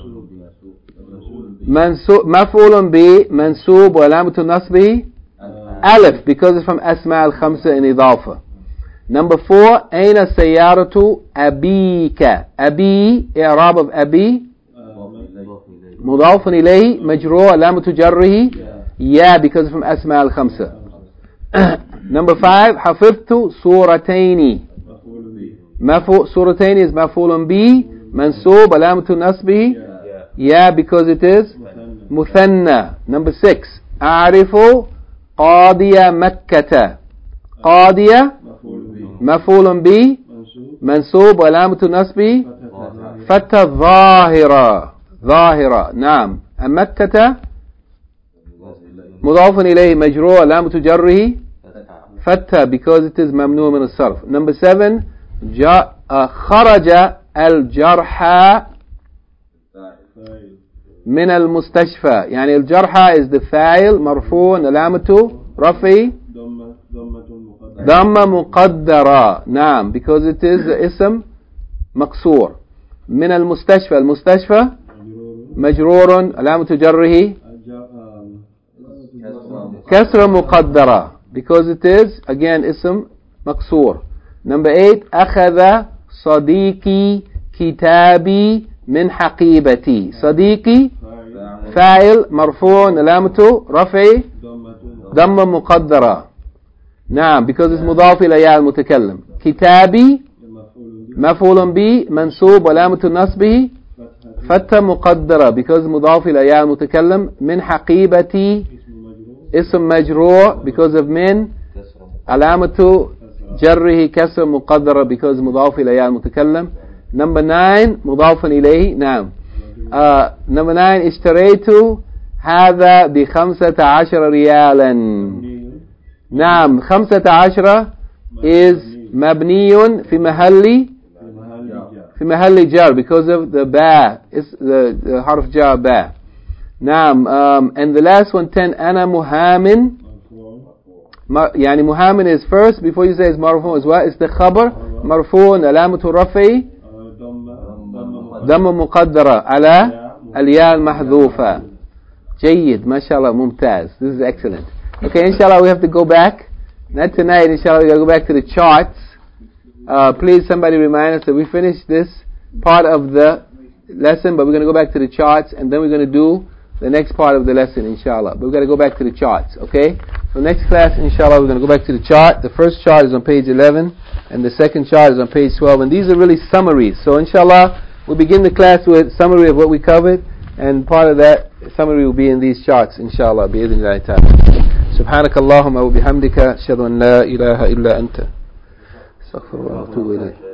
منصوب مفعول به منصوب وعلامة نصبه ألف because it's from أسماء الخمسة in إضافة. Number four, أين سيارة أبيك. أبي إعراب of أبي مضاف إليه مجرور علامة جره يا because it's from أسماء الخمسة. Number five, حفظت سورتين. مفعول سورتين is مفعول به منصوب علامة نصبه yeah because it is مثنى. Number six, أعرف قاضي مكة. قاضي مفعول به منصوب وعلامة نصبه فتى ظاهرة. ظاهرة. نعم. مكة مضاف إليه مجرور علامة جره فتى because it is ممنوع من الصرف. Number seven, جاء خرج الجرحى من المستشفى. يعني الجرحى is the فاعل مرفوع علامة رفعه ضمة مقدرة. نعم because it is اسم مكسور. من المستشفى. المستشفى مجرور علامة جره كسرة مقدرة because it is again اسم مكسور. Number eight, أخذ صديقي كتابي من حقيبتي. صديقي فاعل مرفوع علامة رفعه ضمة مقدرة. نعم because it's مضاف إلى ياء المتكلم. كتابي مفعول به منصوب علامة نصبه فتة مقدرة because مضاف إلى ياء المتكلم. من حقيبتي اسم مجرور because of من علامة جره كسر مقدرة because مضاف إلى ياء المتكلم. Number nine, مضاف إليه. نعم. uh, Number nine, اشتريت هذا بخمسة عشر ريالا. نعم. خمسة عشر is مبني في محل في محل جر because of the ba is the, the حرف جر ba. نعم. um, and the last one, ten, أنا مهامن. يعني مهامن is first before you say it's مرفوع is what? It's the خبر مرفوع علامة رفعه ضم مقدرة على الياء المحذوفة. جيد. ما شاء الله. ممتاز. This is excellent. Okay, inshallah we have to go back. Not tonight, inshallah we got to go back to the charts. Uh, please somebody remind us that we finished this part of the lesson, but we're going to go back to the charts and then we're going to do the next part of the lesson, inshallah. But we've got to go back to the charts, okay? So next class, inshallah, we're going to go back to the chart. The first chart is on page eleven and the second chart is on page twelve, and these are really summaries. So inshallah, we'll begin the class with summary of what we covered, and part of that summary will be in these charts, inshallah, bi'idhnillahi ta'ala. سبحانك اللهم وبحمدك أشهد أن لا إله إلا أنت أستغفر الله وأتوب إليك.